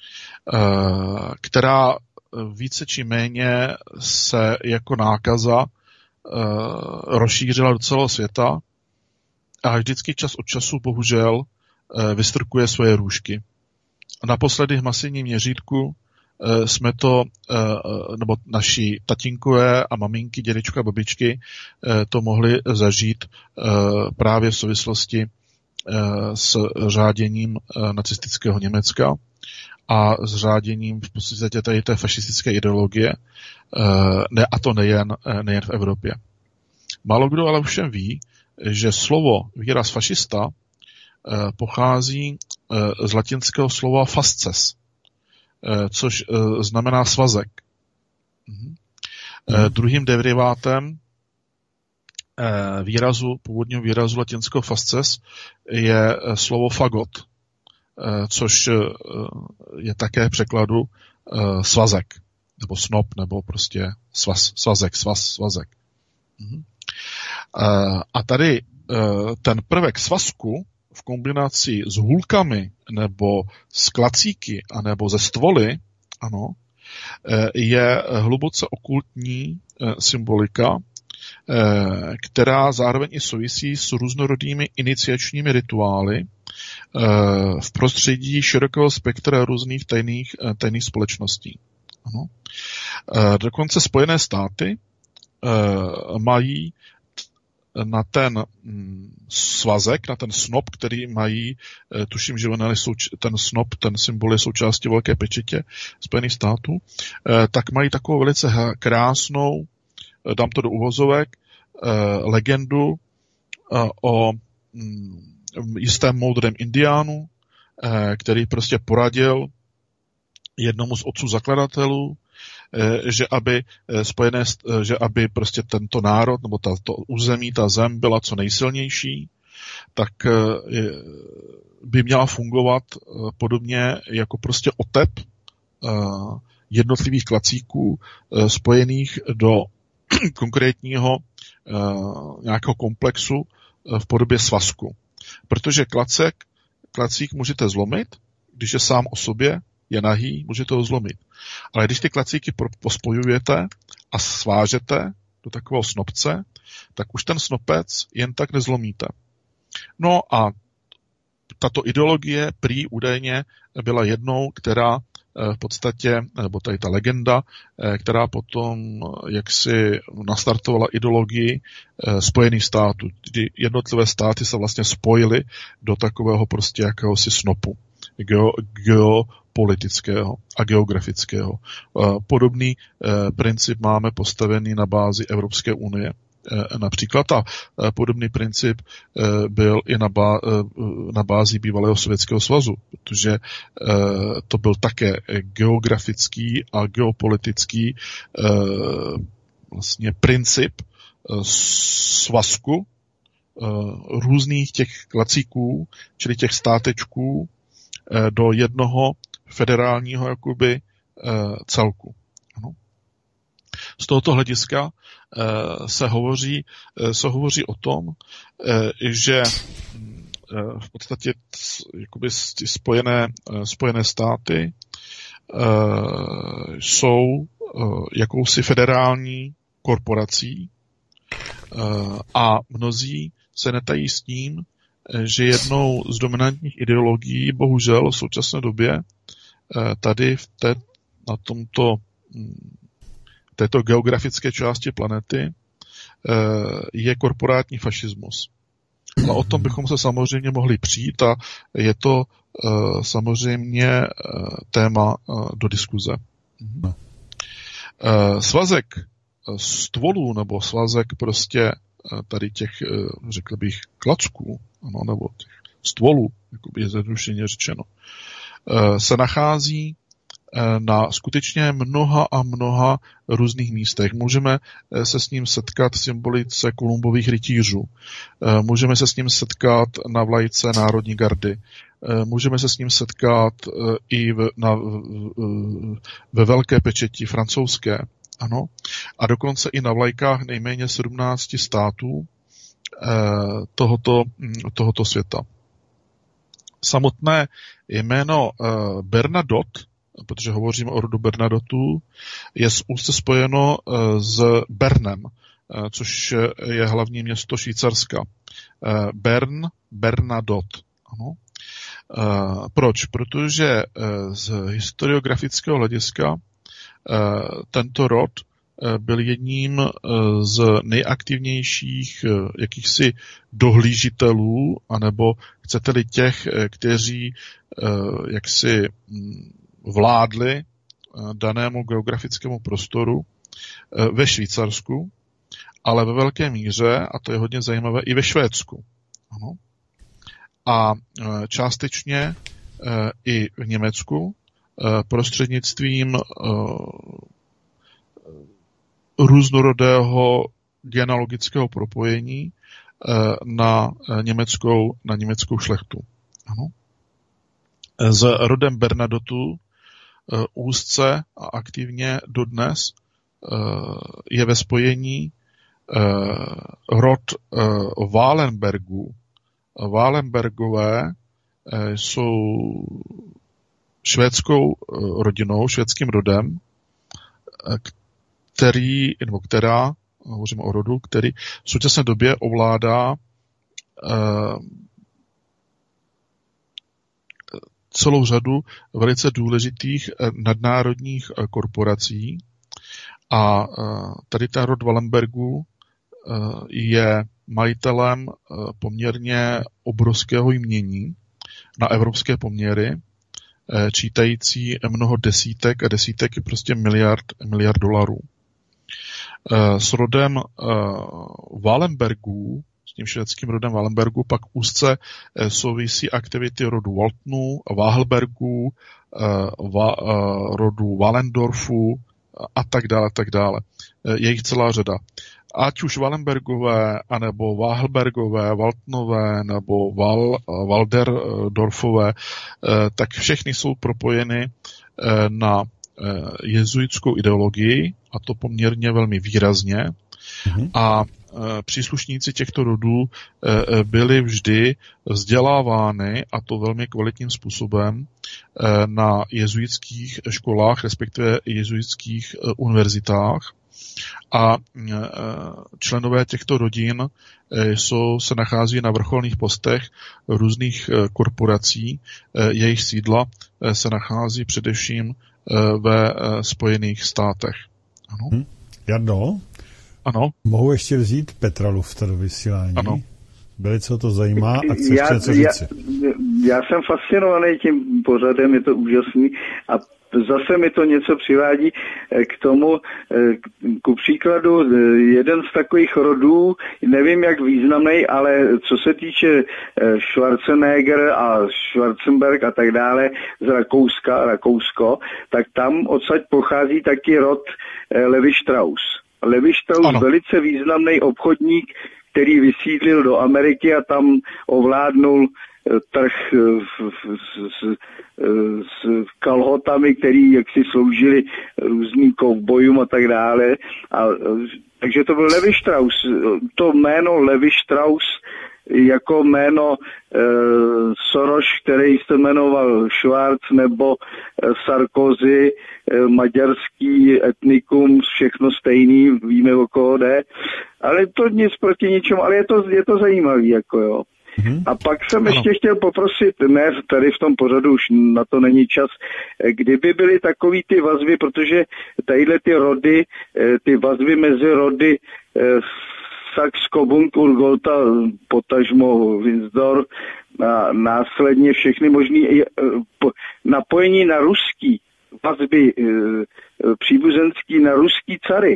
Speaker 3: která více či méně se jako nákaza rozšířila do celého světa a vždycky čas od času bohužel vystrkuje svoje růžky. Naposledy v masivním měřítku jsme to, nebo naši tatínkové a maminky, dědečko a babičky to mohli zažít právě v souvislosti s řáděním nacistického Německa a s řáděním v podstatě tady té fašistické ideologie, a to nejen v Evropě. Málo kdo ale všem ví, že výraz fašista pochází z latinského slova fasces, což znamená svazek. Druhým derivátem původního výrazu latinského fasces je slovo fagot, což je také v překladu svazek, nebo snop, nebo prostě svazek. A tady ten prvek svazku v kombinaci s hůlkami nebo s klacíky anebo ze stvoly, ano, je hluboce okultní symbolika, která zároveň i souvisí s různorodými iniciačními rituály v prostředí širokého spektra různých tajných společností. Ano. Dokonce Spojené státy mají na ten svazek, na ten snop, který mají, tuším, že ten snop, ten symbol je součástí velké pečetě Spojených států, tak mají takovou velice krásnou, dám to do uvozovek, legendu o jistém moudrém indiánu, který prostě poradil jednomu z otců zakladatelů, že aby prostě tento národ nebo to území, ta zem byla co nejsilnější, tak by měla fungovat podobně jako prostě otep jednotlivých klacíků spojených do konkrétního nějakého komplexu v podobě svazku. Protože klacík můžete zlomit, když je sám o sobě, je nahý, můžete ho zlomit. Ale když ty klacíky pospojujete a svážete do takového snopce, tak už ten snopec jen tak nezlomíte. No a tato ideologie prý údajně byla jednou, která v podstatě, nebo tady ta legenda, která potom jaksi nastartovala ideologii Spojených států, kdy jednotlivé státy se vlastně spojily do takového prostě jakéhosi snopu geopolitického a geografického. Podobný princip máme postavený na bázi Evropské unie. Například a podobný princip byl i na bázi bývalého Sovětského svazu, protože to byl také geografický a geopolitický vlastně princip svazku různých těch klacíků, čili těch státečků do jednoho federálního jakoby celku. Ano. Z tohoto hlediska se hovoří o tom, že v podstatě jakoby ty spojené státy jsou jakousi federální korporací a mnozí se netají s tím, že jednou z dominantních ideologií, bohužel v současné době, tady na této geografické části planety je korporátní fašismus. A o tom bychom se samozřejmě mohli přijít a je to samozřejmě téma do diskuze. Svazek stvolů nebo svazek prostě tady těch, řekl bych, klacků, ano, nebo těch stvolů, jakoby je zjednodušeně řečeno, se nachází na skutečně mnoha a mnoha různých místech. Můžeme se s ním setkat v symbolice Kolumbových rytířů. Můžeme se s ním setkat na vlajce Národní gardy. Můžeme se s ním setkat i ve velké pečeti francouzské. Ano. A dokonce i na vlajkách nejméně 17 států tohoto světa. Samotné jméno Bernadotte, protože hovoříme o rodu Bernadotů, je úzce spojeno s Bernem, což je hlavní město Švýcarska. Bernadotte. Ano. Proč? Protože z historiografického hlediska tento rod byl jedním z nejaktivnějších jakýchsi dohlížitelů, anebo chcete-li těch, kteří jaksi vládli danému geografickému prostoru ve Švýcarsku, ale ve velké míře, a to je hodně zajímavé, i ve Švédsku. Ano. A částečně i v Německu prostřednictvím různorodého genealogického propojení na německou šlechtu. Ano. S rodem Bernadotů úzce a aktivně dodnes je ve spojení rod Wallenbergů. Wallenbergové jsou švédskou rodinou, švédským rodem, která, hovoříme o rodu, který v současné době ovládá celou řadu velice důležitých nadnárodních korporací a tady ten rod Wallenbergů je majitelem poměrně obrovského jmění na evropské poměry, čítající mnoho desítek a desítek prostě miliard dolarů. S rodem Wallenbergů, s tím švédským rodem Wallenbergů, pak úzce souvisí aktivity rodu Waltonů, Wahlbergů, rodu Wallendorfů a tak dále. Je jich celá řada. Ať už Wallenbergové, anebo Wahlbergové, Waltonové, nebo Walderdorfové, tak všechny jsou propojeny na jezuitskou ideologii, a to poměrně velmi výrazně. A příslušníci těchto rodů byli vždy vzdělávány, a to velmi kvalitním způsobem, na jezuitských školách, respektive jezuitských univerzitách. A členové těchto rodin se nachází na vrcholných postech různých korporací. Jejich sídla se nachází především ve Spojených státech. Ano.
Speaker 2: Jardo?
Speaker 3: Ano.
Speaker 2: Mohu ještě vzít Petra Lufta do vysílání?
Speaker 3: Ano.
Speaker 2: Velice to zajímá a chci ještě něco říci.
Speaker 4: Já jsem fascinovaný tím pořadem, je to úžasný a zase mi to něco přivádí k tomu, ku příkladu, jeden z takových rodů, nevím jak významný, ale co se týče Schwarzenegger a Schwarzenberg a tak dále z Rakousko, tak tam odsaď pochází taky rod Levi Strauss. Levi Strauss, ano. Velice významný obchodník, který vysídlil do Ameriky a tam ovládnul trh s kalhotami, který jaksi sloužili různým kovbojům a tak dále. Takže to byl Levi Strauss. To jméno Levi Strauss jako jméno Soros, který se jmenoval Schwarz, nebo Sarkozy, maďarský etnikum, všechno stejný, víme, o koho jde. Ale to nic proti ničemu, ale je to zajímavý, jako jo. A pak jsem ještě chtěl poprosit, ne tady v tom pořadu, už na to není čas, kdyby byly takový ty vazby, protože tadyhle ty rody, ty vazby mezi rody Saxe-Coburg-Gotha, potažmo Windsor a následně všechny možný napojení na ruský vazby příbuzenský na ruský cary.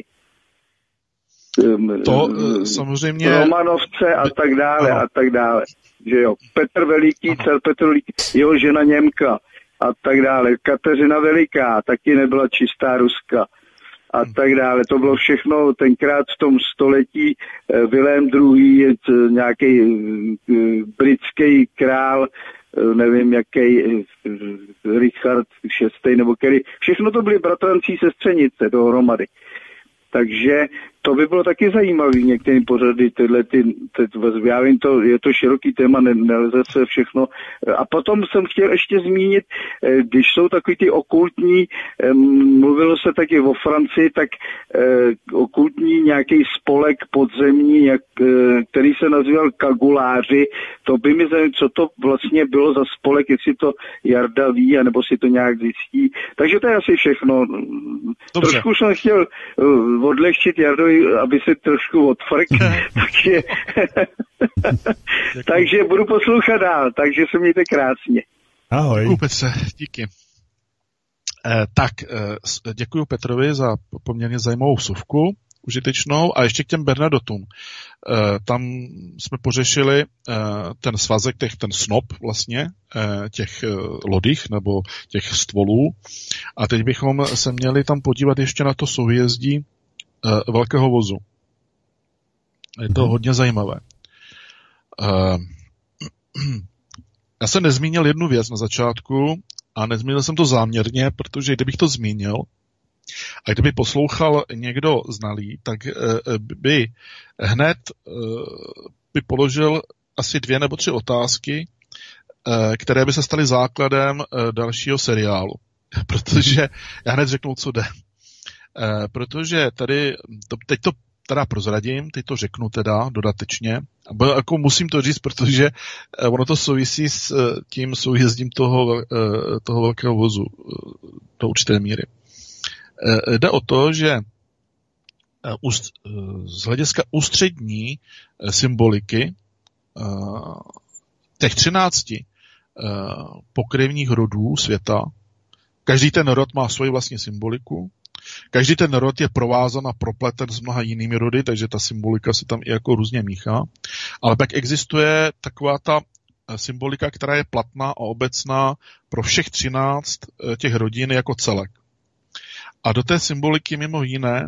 Speaker 3: To samozřejmě...
Speaker 4: Romanovce a tak dále, a tak dále. Že jo, Petr Veliký, car Petr Veliký, jeho žena Němka a tak dále. Kateřina Veliká taky nebyla čistá Ruska a tak dále. To bylo všechno tenkrát v tom století. Vilém II, nějaký britský král, nevím jaký, Richard VI. Nebo který. Všechno to byly bratrancí sestřenice dohromady. Takže to by bylo taky zajímavé, některé pořady, já vím, je to široký téma, nelze se všechno. A potom jsem chtěl ještě zmínit, když jsou takový ty okultní, mluvilo se taky o Francii, tak okultní nějaký spolek podzemní, který se nazýval Kaguláři, to by mi zajímalo, co to vlastně bylo za spolek, jestli to Jarda ví, anebo si to nějak zjistí. Takže to je asi všechno. Dobře. Trošku jsem chtěl odlehčit Jardovi, aby se trošku odfrk, takže budu poslouchat dál, takže se mějte krásně.
Speaker 2: Ahoj.
Speaker 3: Děkuju, Petře, díky. Děkuju Petrovi za poměrně zajímavou vsuvku, užitečnou, a ještě k těm Bernadotům. Tam jsme pořešili ten svazek, ten snop vlastně, těch lodích nebo těch stvolů, a teď bychom se měli tam podívat ještě na to souhvězdí velkého vozu. Je to hodně zajímavé. Já jsem nezmínil jednu věc na začátku a nezmínil jsem to záměrně, protože kdybych to zmínil a kdyby poslouchal někdo znalý, tak by hned by položil asi 2 nebo 3 otázky, které by se staly základem dalšího seriálu. Protože já hned řeknu, co jde. Protože tady, teď to teda prozradím, teď to řeknu teda dodatečně, jako musím to říct, protože ono to souvisí s tím souhvězdím toho velkého vozu do určité míry. Jde o to, že z hlediska ústřední symboliky těch 13 pokryvních rodů světa, každý ten rod má svoji vlastní symboliku. Každý ten rod je provázan a propleten s mnoha jinými rody, takže ta symbolika se tam i jako různě míchá. Ale pak existuje taková ta symbolika, která je platná a obecná pro všech 13 těch rodin jako celek. A do té symboliky mimo jiné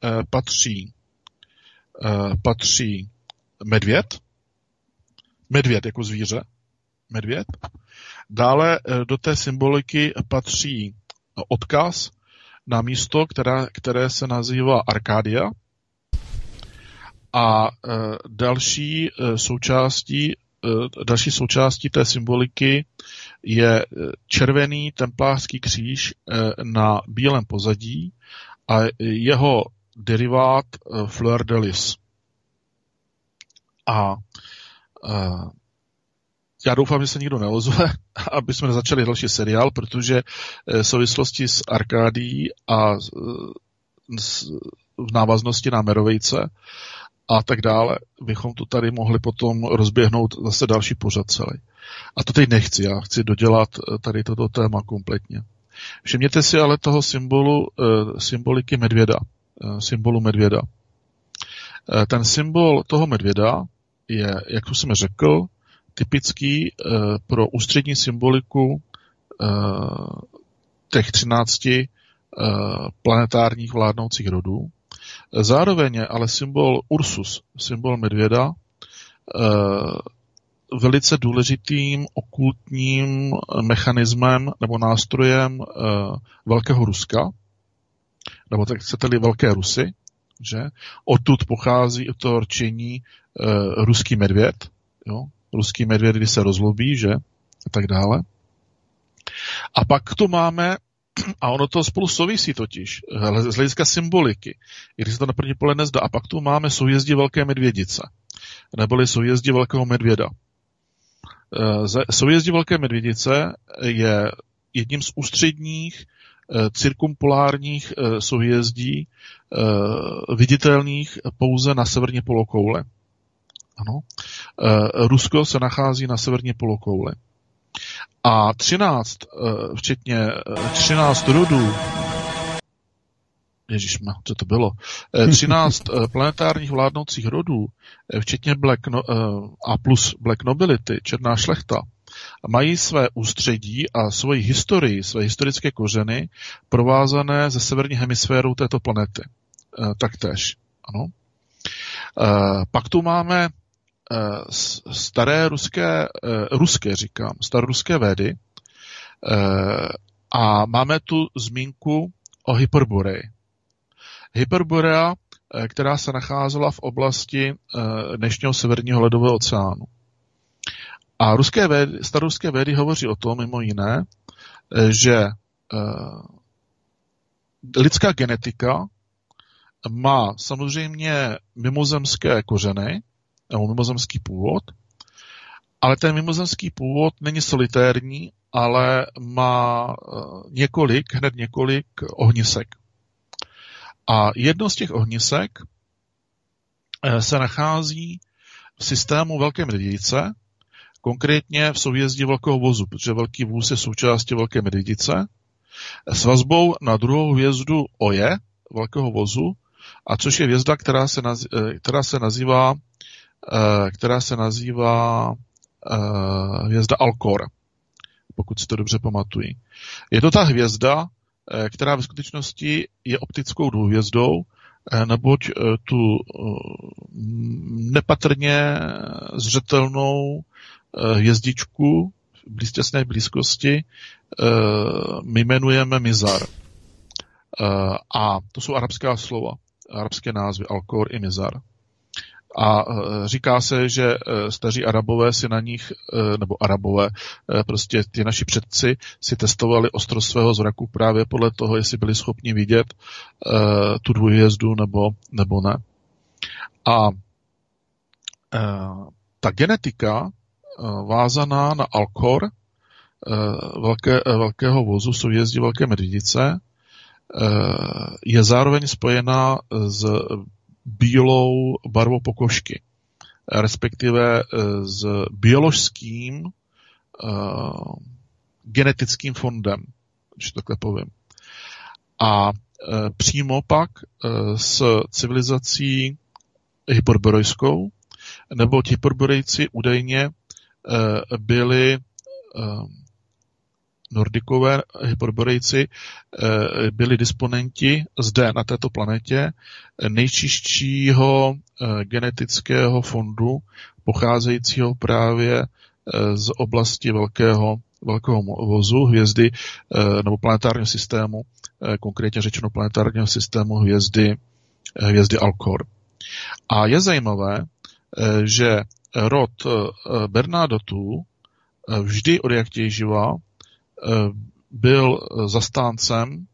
Speaker 3: patří medvěd jako zvíře, medvěd. Dále do té symboliky patří odkaz na místo, které se nazývá Arkádia. A další součástí té symboliky je červený templářský kříž na bílém pozadí a jeho derivát fleur de lis. A já doufám, že se nikdo neozve, aby jsme nezačali další seriál, protože v souvislosti s Arkádií a v návaznosti na Merovejce a tak dále bychom to tady mohli potom rozběhnout zase další pořad celý. A to teď nechci, já chci dodělat tady toto téma kompletně. Všimněte si ale toho symboliky medvěda, symbolu medvěda. Ten symbol toho medvěda je, jak už jsem řekl, typický pro ústřední symboliku těch 13 planetárních vládnoucích rodů. Zároveň je ale symbol Ursus, symbol medvěda, velice důležitým okultním mechanismem nebo nástrojem Velkého Ruska, nebo tak chcete-li Velké Rusy, že? Odtud pochází to rčení ruský medvěd, jo? Ruský medvěd, když se rozlobí, že? A tak dále. A pak tu máme, a ono to spolu souvisí totiž, z hlediska symboliky, i když se to na první pohled nezdá, a pak tu máme soujezdí Velké medvědice, neboli soujezdí Velkého medvěda. Soujezdí Velké medvědice je jedním z ústředních cirkumpolárních soujezdí viditelných pouze na severní polokouli. Ano. Rusko se nachází na severní polokouli. A 13, včetně 13 rodů, ježišme, co to bylo, 13 planetárních vládnoucích rodů, včetně a plus Black Nobility, černá šlechta, mají své ústředí a svoji historii, své historické kořeny provázané se severní hemisférou této planety. Taktéž. Ano. Pak tu máme staroruské védy a máme tu zmínku o Hyperboreji. Hyperborea, která se nacházela v oblasti dnešního severního ledového oceánu. A staroruské védy hovoří o tom, mimo jiné, že lidská genetika má samozřejmě mimozemské kořeny, nebo mimozemský původ, ale ten mimozemský původ není solitérní, ale má hned několik ohnisek. A jedno z těch ohnisek se nachází v systému Velké medvědice, konkrétně v soujezdí Velkého vozu, protože Velký vůz je součástí Velké medvědice, s vazbou na druhou hvězdu Oje, Velkého vozu, a což je hvězda, která se nazývá hvězda Alcor, pokud si to dobře pamatuji. Je to ta hvězda, která ve skutečnosti je optickou dvouhvězdou, neboť tu nepatrně zřetelnou hvězdičku v těsné blízkosti my jmenujeme Mizar. A to jsou arabská slova, arabské názvy, Alcor i Mizar. A říká se, že staří Arabové si na nich, nebo Arabové, prostě ti naši předci si testovali ostrost svého zraku právě podle toho, jestli byli schopni vidět tu dvojhvězdu nebo ne. A ta genetika vázaná na Alcor, Velkého vozu, soujezdí Velké medvědice, je zároveň spojená s bílou barvou pokožky, respektive s bioložským genetickým fondem, když takhle povím. A přímo pak s civilizací hyperborejskou, neboť Hyperborejci údajně byli Nordikové, Hyperborejci byli disponenti zde na této planetě nejčistšího genetického fondu pocházejícího právě z oblasti Velkého vozu, hvězdy nebo planetárního systému, konkrétně řečeno planetárního systému hvězdy Alcor. A je zajímavé, že rod Bernadotů vždy od jaktěj živa byl zastáncem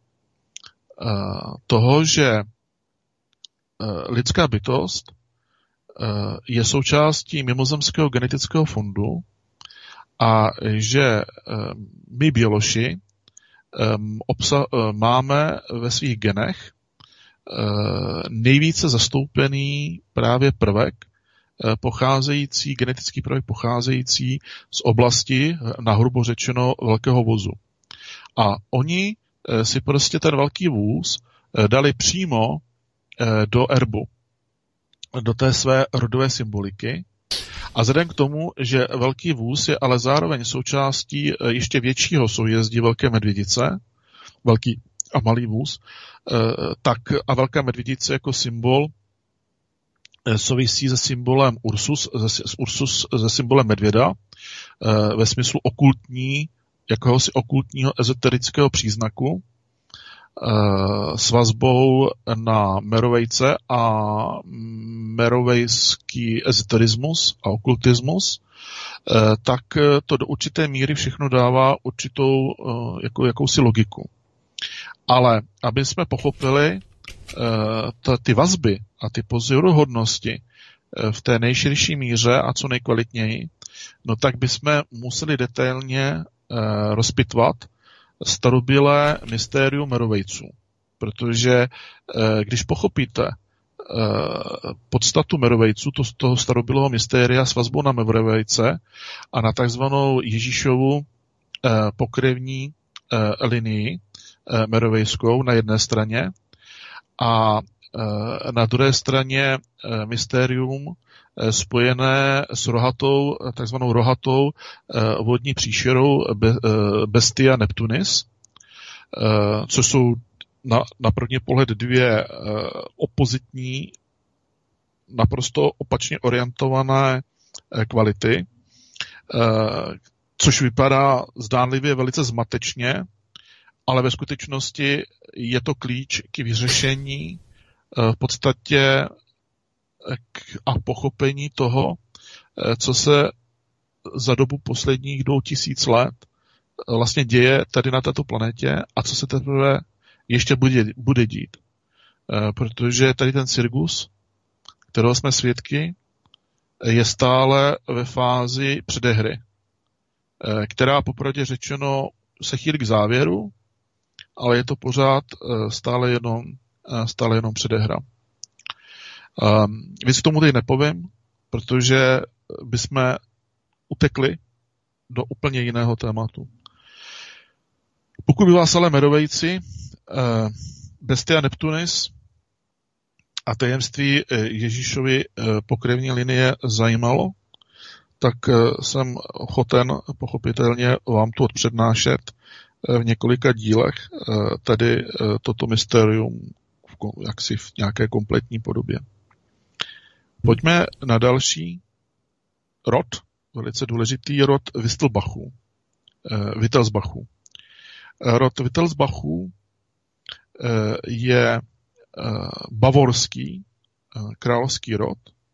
Speaker 3: toho, že lidská bytost je součástí mimozemského genetického fondu a že my biološi máme ve svých genech nejvíce zastoupený právě prvek, genetický prvek pocházející z oblasti, nahrubo řečeno, velkého vozu. A oni si prostě ten velký vůz dali přímo do erbu, do té své rodové symboliky. A vzhledem k tomu, že velký vůz je ale zároveň součástí ještě většího soujezdí Velké medvědice, velký a malý vůz, tak a Velká medvědice jako symbol souvisí se symbolem Ursus, se symbolem medvěda, ve smyslu jakéhosi okultního ezoterického příznaku, s vazbou na Merovejce a merovejský ezoterismus a okultismus, tak to do určité míry všechno dává určitou jakousi logiku. Ale aby jsme pochopili ty vazby a ty pozoruhodnosti v té nejširší míře a co nejkvalitněji, no tak bychom museli detailně rozpitvat starobylé mystérium Merovejců. Protože když pochopíte podstatu Merovejců, toho starobylého mystéria s vazbou na Merovejce a na takzvanou Ježíšovu pokrevní linii merovejskou na jedné straně a na druhé straně mystérium spojené s takzvanou rohatou vodní příšerou Bestia Neptunis, což jsou na první pohled dvě opozitní, naprosto opačně orientované kvality, což vypadá zdánlivě velice zmatečně, ale ve skutečnosti je to klíč k vyřešení v podstatě a pochopení toho, co se za dobu posledních 2000 let vlastně děje tady na této planetě a co se teprve ještě bude dít. Protože tady ten cirkus, kterého jsme svědky, je stále ve fázi předehry, která popravdě řečeno se chýlí k závěru, ale je to pořád stále jenom předehra. Víc k tomu teď nepovím, protože bychom utekli do úplně jiného tématu. Pokud by vás ale Merovejci, Bestia Neptunis a tajemství Ježíšovy pokrevní linie zajímalo, tak jsem ochoten pochopitelně vám tu odpřednášet v několika dílech tady toto mysterium jaksi v nějaké kompletní podobě. Pojďme na další rod, velice důležitý rod Wittelsbachů. Rod Wittelsbachů je bavorský královský rod,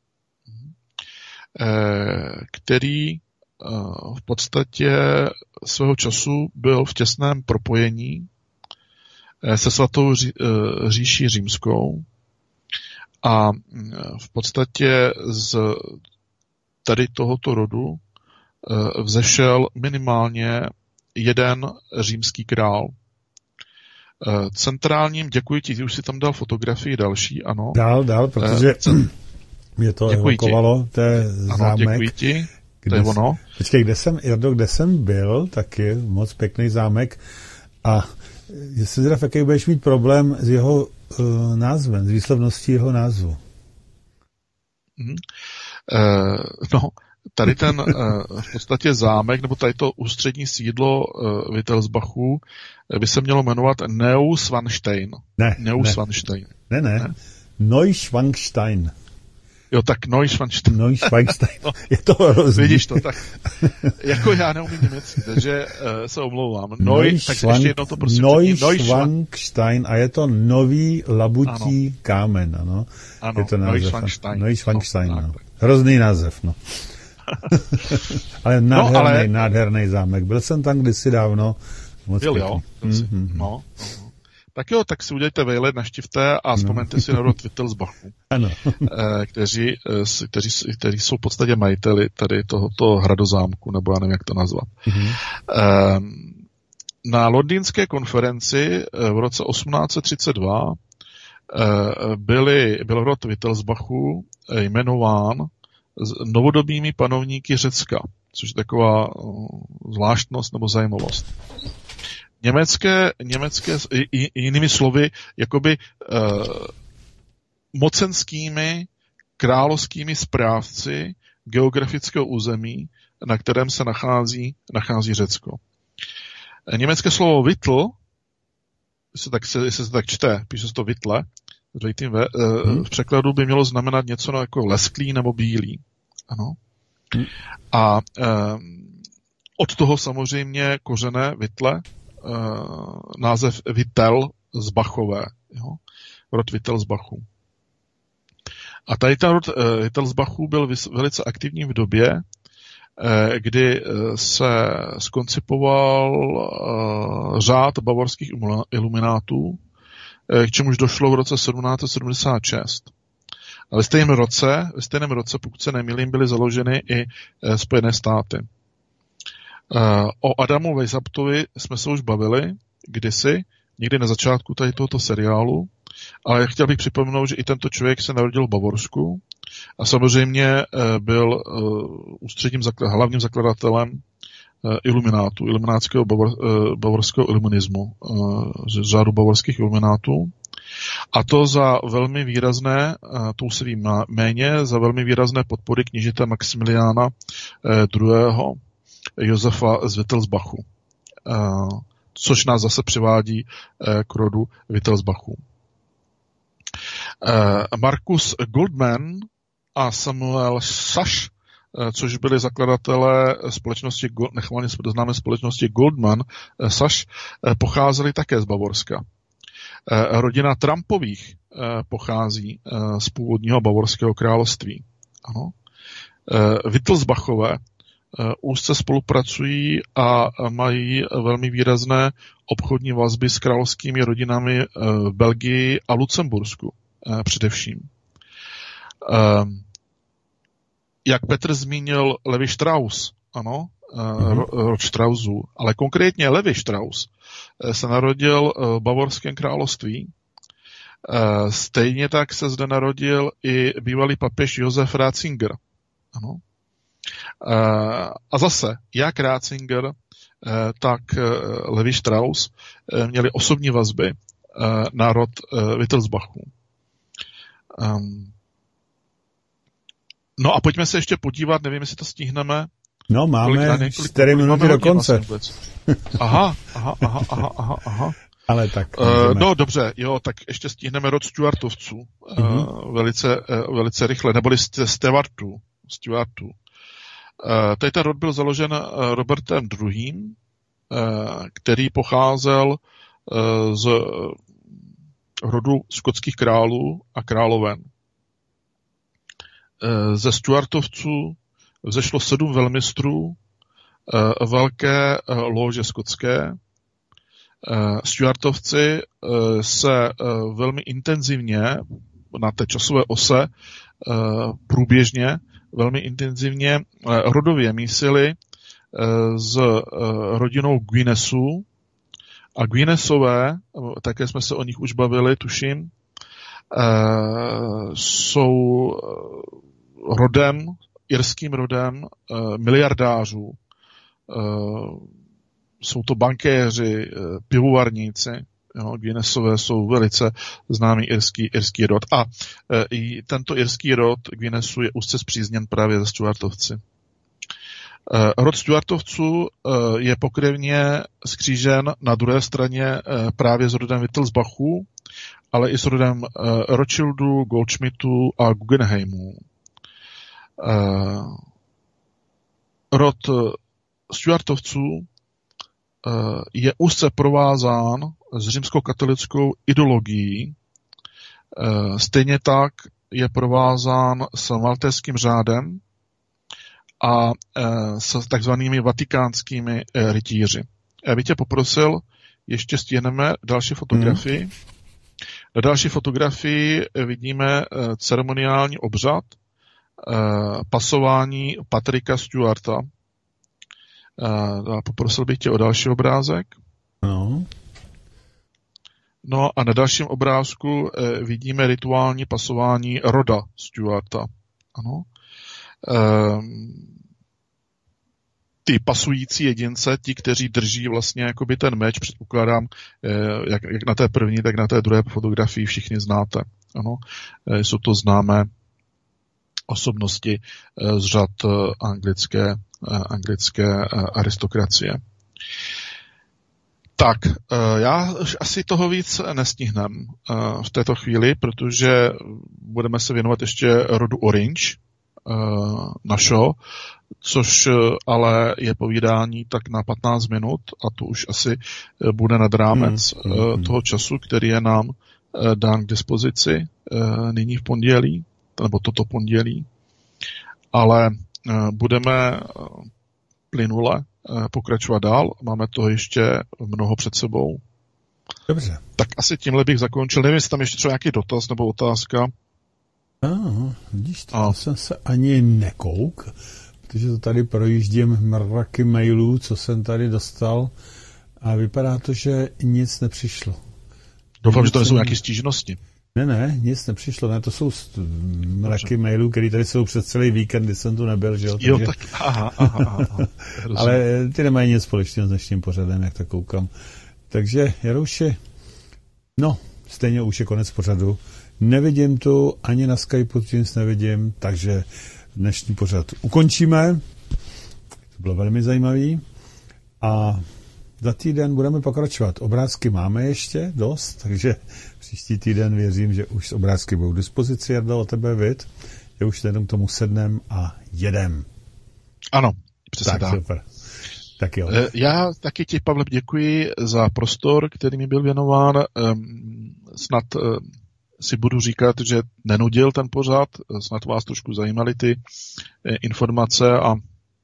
Speaker 3: který v podstatě svého času byl v těsném propojení se svatou říší římskou a v podstatě z tady tohoto rodu vzešel minimálně jeden římský král. Centrálním, děkuji ti, už si tam dal fotografii další, ano.
Speaker 2: Dál, protože mě to evokovalo, to je zámek.
Speaker 3: Ano, děkuji ti, to je ono.
Speaker 2: Počkej, kde jsem byl, taky moc pěkný zámek a jestli zdrav, jaký budeš mít problém s jeho názvem, s výslovností jeho názvu.
Speaker 3: Tady ten v podstatě zámek, nebo tady to ústřední sídlo Wittelsbachů by se mělo jmenovat Neuschwanstein.
Speaker 2: Ne. Neuschwanstein. Neuschwanstein.
Speaker 3: Jo, tak Neuschwanstein.
Speaker 2: Neuschwanstein. Je to hrozný.
Speaker 3: Vidíš to, tak jako já neumím německy, takže se omlouvám. Tak ještě jedno to prosím.
Speaker 2: Neuschwanstein a je to nový labutí kámen, ano.
Speaker 3: Ano,
Speaker 2: je to název.
Speaker 3: Neuschwanstein.
Speaker 2: No. Hrozný název, no. Ale nádherný zámek. Byl jsem tam kdysi dávno. Moc
Speaker 3: byl, jo. No. Tak jo, tak si udělejte vejlet, naštivte a vzpomeňte si na rod Wittelsbachu, kteří jsou v podstatě majiteli tady tohoto hradozámku, nebo já nevím, jak to nazvat. Na londýnské konferenci v roce 1832 byl rod Wittelsbachu jmenován novodobými panovníky Řecka, což je taková zvláštnost nebo zajímavost. Německé jinými slovy, jakoby mocenskými královskými správci geografického území, na kterém se nachází Řecko. Německé slovo Wittl, jestli se tak čte, píše se to Wittle, v překladu by mělo znamenat něco jako lesklý nebo bílý. Ano. A od toho samozřejmě kořené Wittle, název Wittelsbachové, jo? Rod Wittelsbachu. A tady ten rod Wittelsbachu byl velice aktivní v době, kdy se skoncipoval řád bavorských iluminátů, k čemuž došlo v roce 1776. A ve stejném roce, pokud se nemýlím, byly založeny i Spojené státy. O Adamu Weishauptovi jsme se už bavili kdysi, někdy na začátku tady tohoto seriálu, ale chtěl bych připomenout, že i tento člověk se narodil v Bavorsku a samozřejmě byl hlavním zakladatelem iluminátského bavorského iluminismu, z řádu bavorských iluminátů. A to za velmi výrazné, to už se ví méně, za velmi výrazné podpory knížete Maximiliána II. Josefa z Wittelsbachu, což nás zase přivádí k rodu Wittelsbachu. Marcus Goldman a Samuel Sachs, což byli zakladatelé společnosti, nechvalně známé společnosti Goldman Sachs, pocházeli také z Bavorska. Rodina Trumpových pochází z původního bavorského království. Ano. Wittelsbachové úzce spolupracují a mají velmi výrazné obchodní vazby s královskými rodinami v Belgii a Lucembursku především. Jak Petr zmínil Levi Strauss, ano, rod Straussů, ale konkrétně Levi Strauss se narodil v Bavorském království. Stejně tak se zde narodil i bývalý papež Josef Ratzinger. Ano. A zase, jak Ratzinger, tak Levi Strauss měli osobní vazby na rod Wittelsbachů. No a pojďme se ještě podívat, nevím, jestli to stihneme.
Speaker 2: No, máme 4 minuty do konce.
Speaker 3: Aha.
Speaker 2: Ale tak.
Speaker 3: No dobře, jo, tak ještě stihneme rod Stuartovců. Velice rychle, neboli Stewartů. Tady ten rod byl založen Robertem II., který pocházel z rodu skotských králů a královen. Ze Stuartovců vzešlo 7 velmistrů velké lóže skotské. Stuartovci se velmi intenzivně na té časové ose průběžně velmi intenzivně rodově mísili s rodinou Guinnessů. A Guinnessové, také jsme se o nich už bavili, tuším, jsou irským rodem miliardářů. Jsou to bankéři, pivovarníci. Guinnessové jsou velice známý irský rod. A i tento irský rod Guinnessu je úzce spřízněn právě se Stuartovci. Rod Stuartovců je pokrevně skřížen na druhé straně právě s rodem Wittelsbachů, ale i s rodem Rothschildů, Goldschmidtů a Guggenheimů. rod Stuartovců je úzce provázán s římskokatolickou ideologií, stejně tak je provázán s maltéským řádem a s takzvanými vatikánskými rytíři. Já bych tě poprosil, ještě stihneme další fotografii. Na další fotografii vidíme ceremoniální obřad pasování Patricka Stuarta. Poprosil bych tě o další obrázek. No a na dalším obrázku vidíme rituální pasování roda Stuarta. Ano. Ty pasující jedince, ti, kteří drží vlastně jakoby ten meč, předpokládám, jak na té první, tak na té druhé fotografii všichni znáte. Ano. Jsou to známé osobnosti z řad anglické aristokracie. Tak, já už asi toho víc nestihnem v této chvíli, protože budeme se věnovat ještě rodu Orange našeho, což ale je povídání tak na 15 minut a to už asi bude nad rámec toho času, který je nám dán k dispozici nyní v pondělí, nebo toto pondělí. Ale budeme plynule pokračovat dál. Máme toho ještě mnoho před sebou.
Speaker 2: Dobře.
Speaker 3: Tak asi tímhle bych zakončil. Nevím, jestli tam ještě třeba nějaký dotaz nebo otázka.
Speaker 2: Vidíš, to jsem se ani nekouk, protože to tady projíždím mraky mailů, co jsem tady dostal a vypadá to, že nic nepřišlo.
Speaker 3: Doufám, že to nejsou nějaké stížnosti.
Speaker 2: Ne, nic nepřišlo, ne, to jsou mraky mailů, které tady jsou přes celý víkend, kdy jsem tu nebyl, že jo?
Speaker 3: Jo, tak aha.
Speaker 2: Ale ty nemají nic společného s dnešním pořadem, jak tak koukám. Takže, Jarouši, stejně už je konec pořadu. Nevidím tu, ani na Skypeu nic nevidím, takže dnešní pořad ukončíme. To bylo velmi zajímavý. A za týden budeme pokračovat. Obrázky máme ještě dost, takže příští týden věřím, že už obrázky budou k dispozici. Jardo, o tebe vid, že už jenom k tomu sednem a jedem.
Speaker 3: Ano, přesně tak.
Speaker 2: Super. Tak jo.
Speaker 3: Já taky ti, Pavle, děkuji za prostor, který mi byl věnován. Snad si budu říkat, že nenudil ten pořad, snad vás trošku zajímaly ty informace a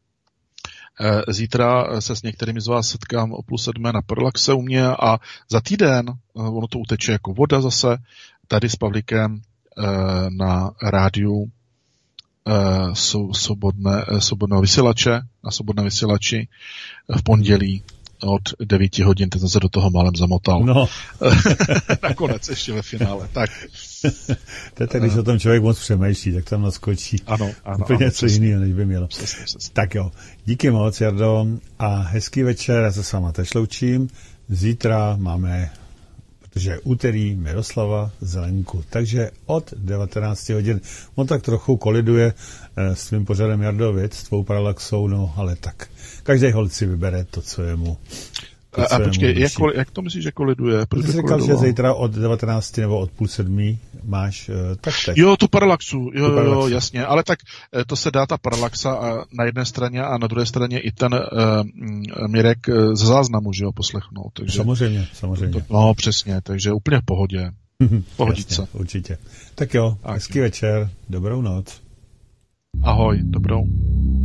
Speaker 3: zítra se s některými z vás setkám o 6:30 na Parallaxe u mě a za týden, ono to uteče jako voda zase, tady s Pavlíkem na rádiu svobodného vysílače, na svobodné vysílači v pondělí od 9 hodin, teď jsem se do toho málem zamotal.
Speaker 2: No.
Speaker 3: Nakonec ještě ve finále. Tak.
Speaker 2: To je tak, když o tom člověk moc přemýšlí, tak tam naskočí.
Speaker 3: Ano,
Speaker 2: úplně něco jiného, než by mělo.
Speaker 3: Přesně.
Speaker 2: Tak jo, díky moc, Jardo, a hezký večer, já se s váma tež loučím. Zítra máme, protože je úterý, Miroslava Zelenku, takže od 19 hodin. On tak trochu koliduje s tvým pořadem, Jardo, věc, s tvou Parallaxou, no, ale tak. Každý holt si vybere to, co je mu.
Speaker 3: A počkej, jak to myslíš, že koliduje?
Speaker 2: Proč jsi říkal, že zítra od 19 nebo od 6:30 máš tak teď.
Speaker 3: Jo, tu Parallaxu, jo, jasně, ale tak to se dá ta Parallaxa na jedné straně a na druhé straně i ten Mirek ze záznamu, že jo, poslechnout. Takže,
Speaker 2: samozřejmě.
Speaker 3: No, přesně, takže úplně v pohodě. Pohodice.
Speaker 2: Jasně, určitě. Tak jo, hezký večer, dobrou noc.
Speaker 3: Ahoj, dobrou.